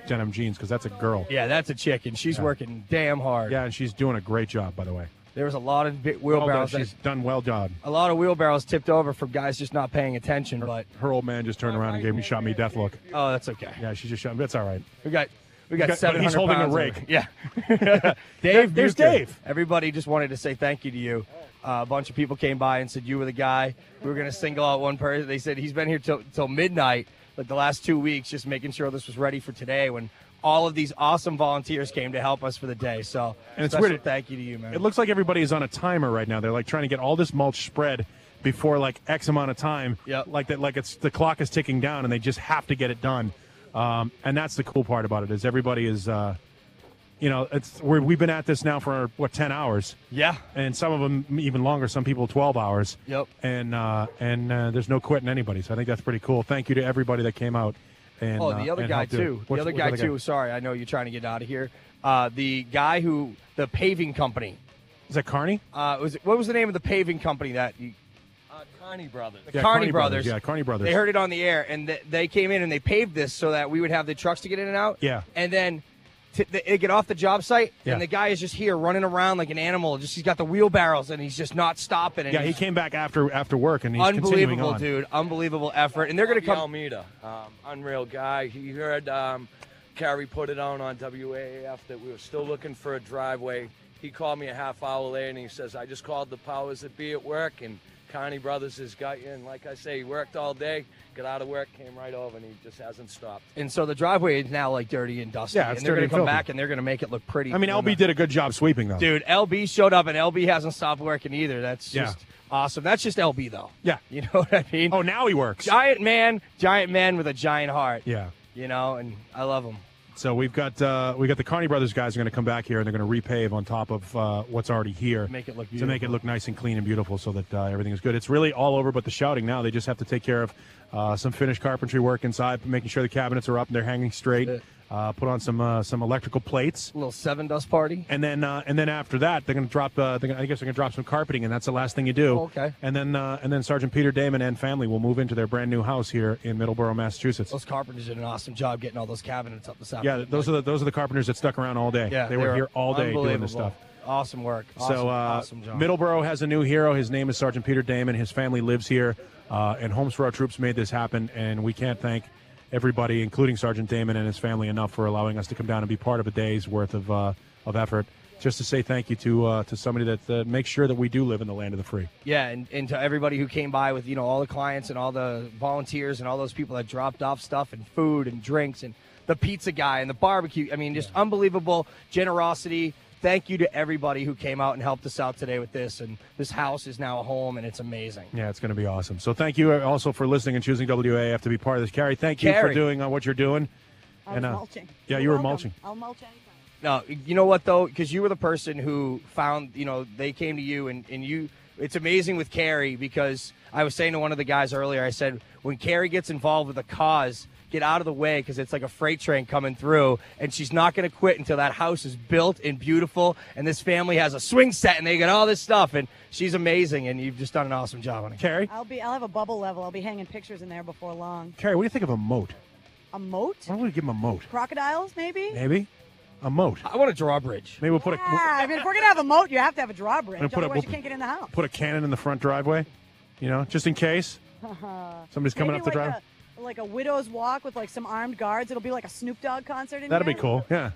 denim jeans because that's a girl. Yeah, that's a chick, and she's Yeah. working damn hard. Yeah, and she's doing a great job, by the way. There was a lot of big Well done. wheelbarrows. She's that- done well job. a lot of wheelbarrows tipped over from guys just not paying attention. But Her old man just turned around and gave me shot me death look. oh, that's okay. Yeah, she just shot me. That's all right. We got we He's got, got- seven he's hundred holding a pounds rake. over- Yeah. Dave, There's Bucher. Dave. Everybody just wanted to say thank you to you. Uh, a bunch of people came by and said you were the guy. We were going to single out one person. They said he's been here till till midnight, like the last two weeks, just making sure this was ready for today. When all of these awesome volunteers came to help us for the day. So And it's special weird. thank you to you, man. It looks like everybody is on a timer right now. They're like trying to get all this mulch spread before like X amount of time. Yep. Like that, like it's the clock is ticking down, and they just have to get it done. Um, and that's the cool part about it is everybody is, uh, you know, it's we're, we've been at this now for what ten hours. Yeah. And some of them even longer. Some people twelve hours. Yep. And uh, and uh, there's no quitting anybody. So I think that's pretty cool. Thank you to everybody that came out. And, oh, the uh, other and guy helped do it. too. What's- the other what's guy too. Sorry, I know you're trying to get out of here. Uh, the guy who the paving company. Is that Carney? Uh, was it, what was the name of the paving company that you? Uh, Carney Brothers. The Yeah, Carney, Carney Brothers. Brothers. Yeah, Carney Brothers. They heard it on the air, and th- they came in and they paved this so that we would have the trucks to get in and out. Yeah. And then t- they get off the job site, Yeah. and the guy is just here running around like an animal. Just he's got the wheelbarrows, and he's just not stopping. And Yeah, he he's came back after after work, and he's continuing unbelievable, on. dude. Unbelievable effort, and they're going to Bobby come. Almeida, um, unreal guy. He heard um, Carrie put it on on W A A F that we were still looking for a driveway. He called me a half hour later, and he says, I just called the powers that be at work, and Carney Brothers has got you. And like I say, he worked all day, got out of work, came right over, and he just hasn't stopped. And so the driveway is now like dirty and dusty. Yeah, it's and they're dirty going to and come filthy. back and they're going to make it look pretty. I mean, L B did a good job sweeping, though. Dude, L B showed up, and L B hasn't stopped working either. That's Yeah. just awesome. That's just L B, though. Yeah. You know what I mean? Oh, now he works. Giant man, giant man with a giant heart. Yeah. You know, and I love him. So we've got uh, we got the Carney Brothers guys are going to come back here, and they're going to repave on top of uh, what's already here. Make it look To make it beautiful. look nice and clean and beautiful so that uh, everything is good. It's really all over but the shouting now. They just have to take care of uh, some finished carpentry work inside, making sure the cabinets are up and they're hanging straight. Uh, put on some uh, some electrical plates. A little seven dust party. And then uh, and then after that, they're going to drop. Uh, they're gonna, I guess they're going to drop some carpeting, and that's the last thing you do. Oh, okay. And then uh, and then Sergeant Peter Damon and family will move into their brand new house here in Middleborough, Massachusetts. Those carpenters did an awesome job getting all those cabinets up the side. Yeah, those are the those are the carpenters that stuck around all day. Yeah, they were here all day doing this stuff. Awesome work. Awesome, so uh, awesome job. Middleborough has a new hero. His name is Sergeant Peter Damon. His family lives here, uh, and Homes for Our Troops made this happen. And we can't thank everybody, including Sergeant Damon and his family, enough for allowing us to come down and be part of a day's worth of uh, of effort. Just to say thank you to uh, to somebody that uh, makes sure that we do live in the land of the free. Yeah, and, and to everybody who came by with, you know, all the clients and all the volunteers and all those people that dropped off stuff and food and drinks and the pizza guy and the barbecue. I mean, just unbelievable generosity. Thank you to everybody who came out and helped us out today with this. And this house is now a home, and it's amazing. Yeah, it's going to be awesome. So thank you also for listening and choosing W A F to be part of this. Carrie, thank you Carrie. for doing uh, what you're doing. I was And, uh, mulching. Yeah, You're you were welcome. mulching. I'll mulch anytime. No, you know what, though? Because you were the person who found, you know, they came to you, and, and you, it's amazing with Carrie, because I was saying to one of the guys earlier, I said, when Carrie gets involved with a cause, get out of the way, because it's like a freight train coming through, and she's not going to quit until that house is built and beautiful, and this family has a swing set, and they got all this stuff, and she's amazing, and you've just done an awesome job on it. Carrie? I'll be. I'll have a bubble level. I'll be hanging pictures in there before long. Carrie, what do you think of a moat? A moat? Why don't we give him a moat? Crocodiles, maybe? Maybe? A moat. I want a drawbridge. Maybe we'll put Yeah, a I mean, if we're gonna have a moat, you have to have a drawbridge. We'll put a- Otherwise, we'll- you can't get in the house. put a cannon in the front driveway, you know, just in case somebody's coming Maybe up the like drive. A, like a widow's walk with like some armed guards. It'll be like a Snoop Dogg concert in That'd be here. cool. Yeah.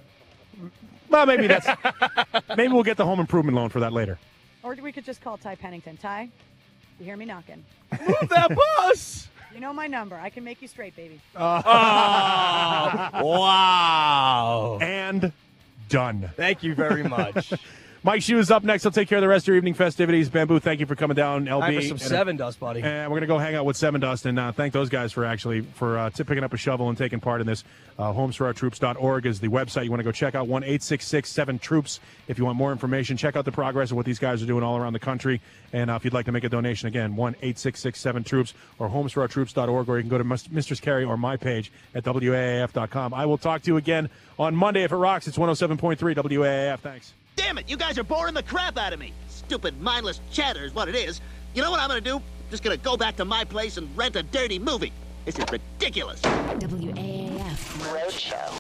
Well, maybe that's. Maybe we'll get the home improvement loan for that later. Or we could just call Ty Pennington. Ty, you hear me knocking? Move that bus! You know my number. I can make you straight, baby. Wow. And done. Thank you very much. Mike Shue is up next. He'll take care of the rest of your evening festivities. Bamboo, thank you for coming down. L B. Time for some And, uh, Seven Dust, buddy. And we're going to go hang out with Seven Dust and uh, thank those guys for actually for uh, t- picking up a shovel and taking part in this. Uh, homes for our troops dot org is the website you want to go check out. one eight six six seven troops if you want more information. Check out the progress of what these guys are doing all around the country. And uh, if you'd like to make a donation, again, one eight six six seven troops or homes for our troops dot org, or you can go to Mistress Carrie or my page at W A A F dot com. I will talk to you again on Monday if it rocks. It's one oh seven point three W A A F. Thanks. Damn it, you guys are boring the crap out of me. Stupid, mindless chatter is what it is. You know what I'm gonna do? Just gonna go back to my place and rent a dirty movie. This is ridiculous. W A A F Roadshow.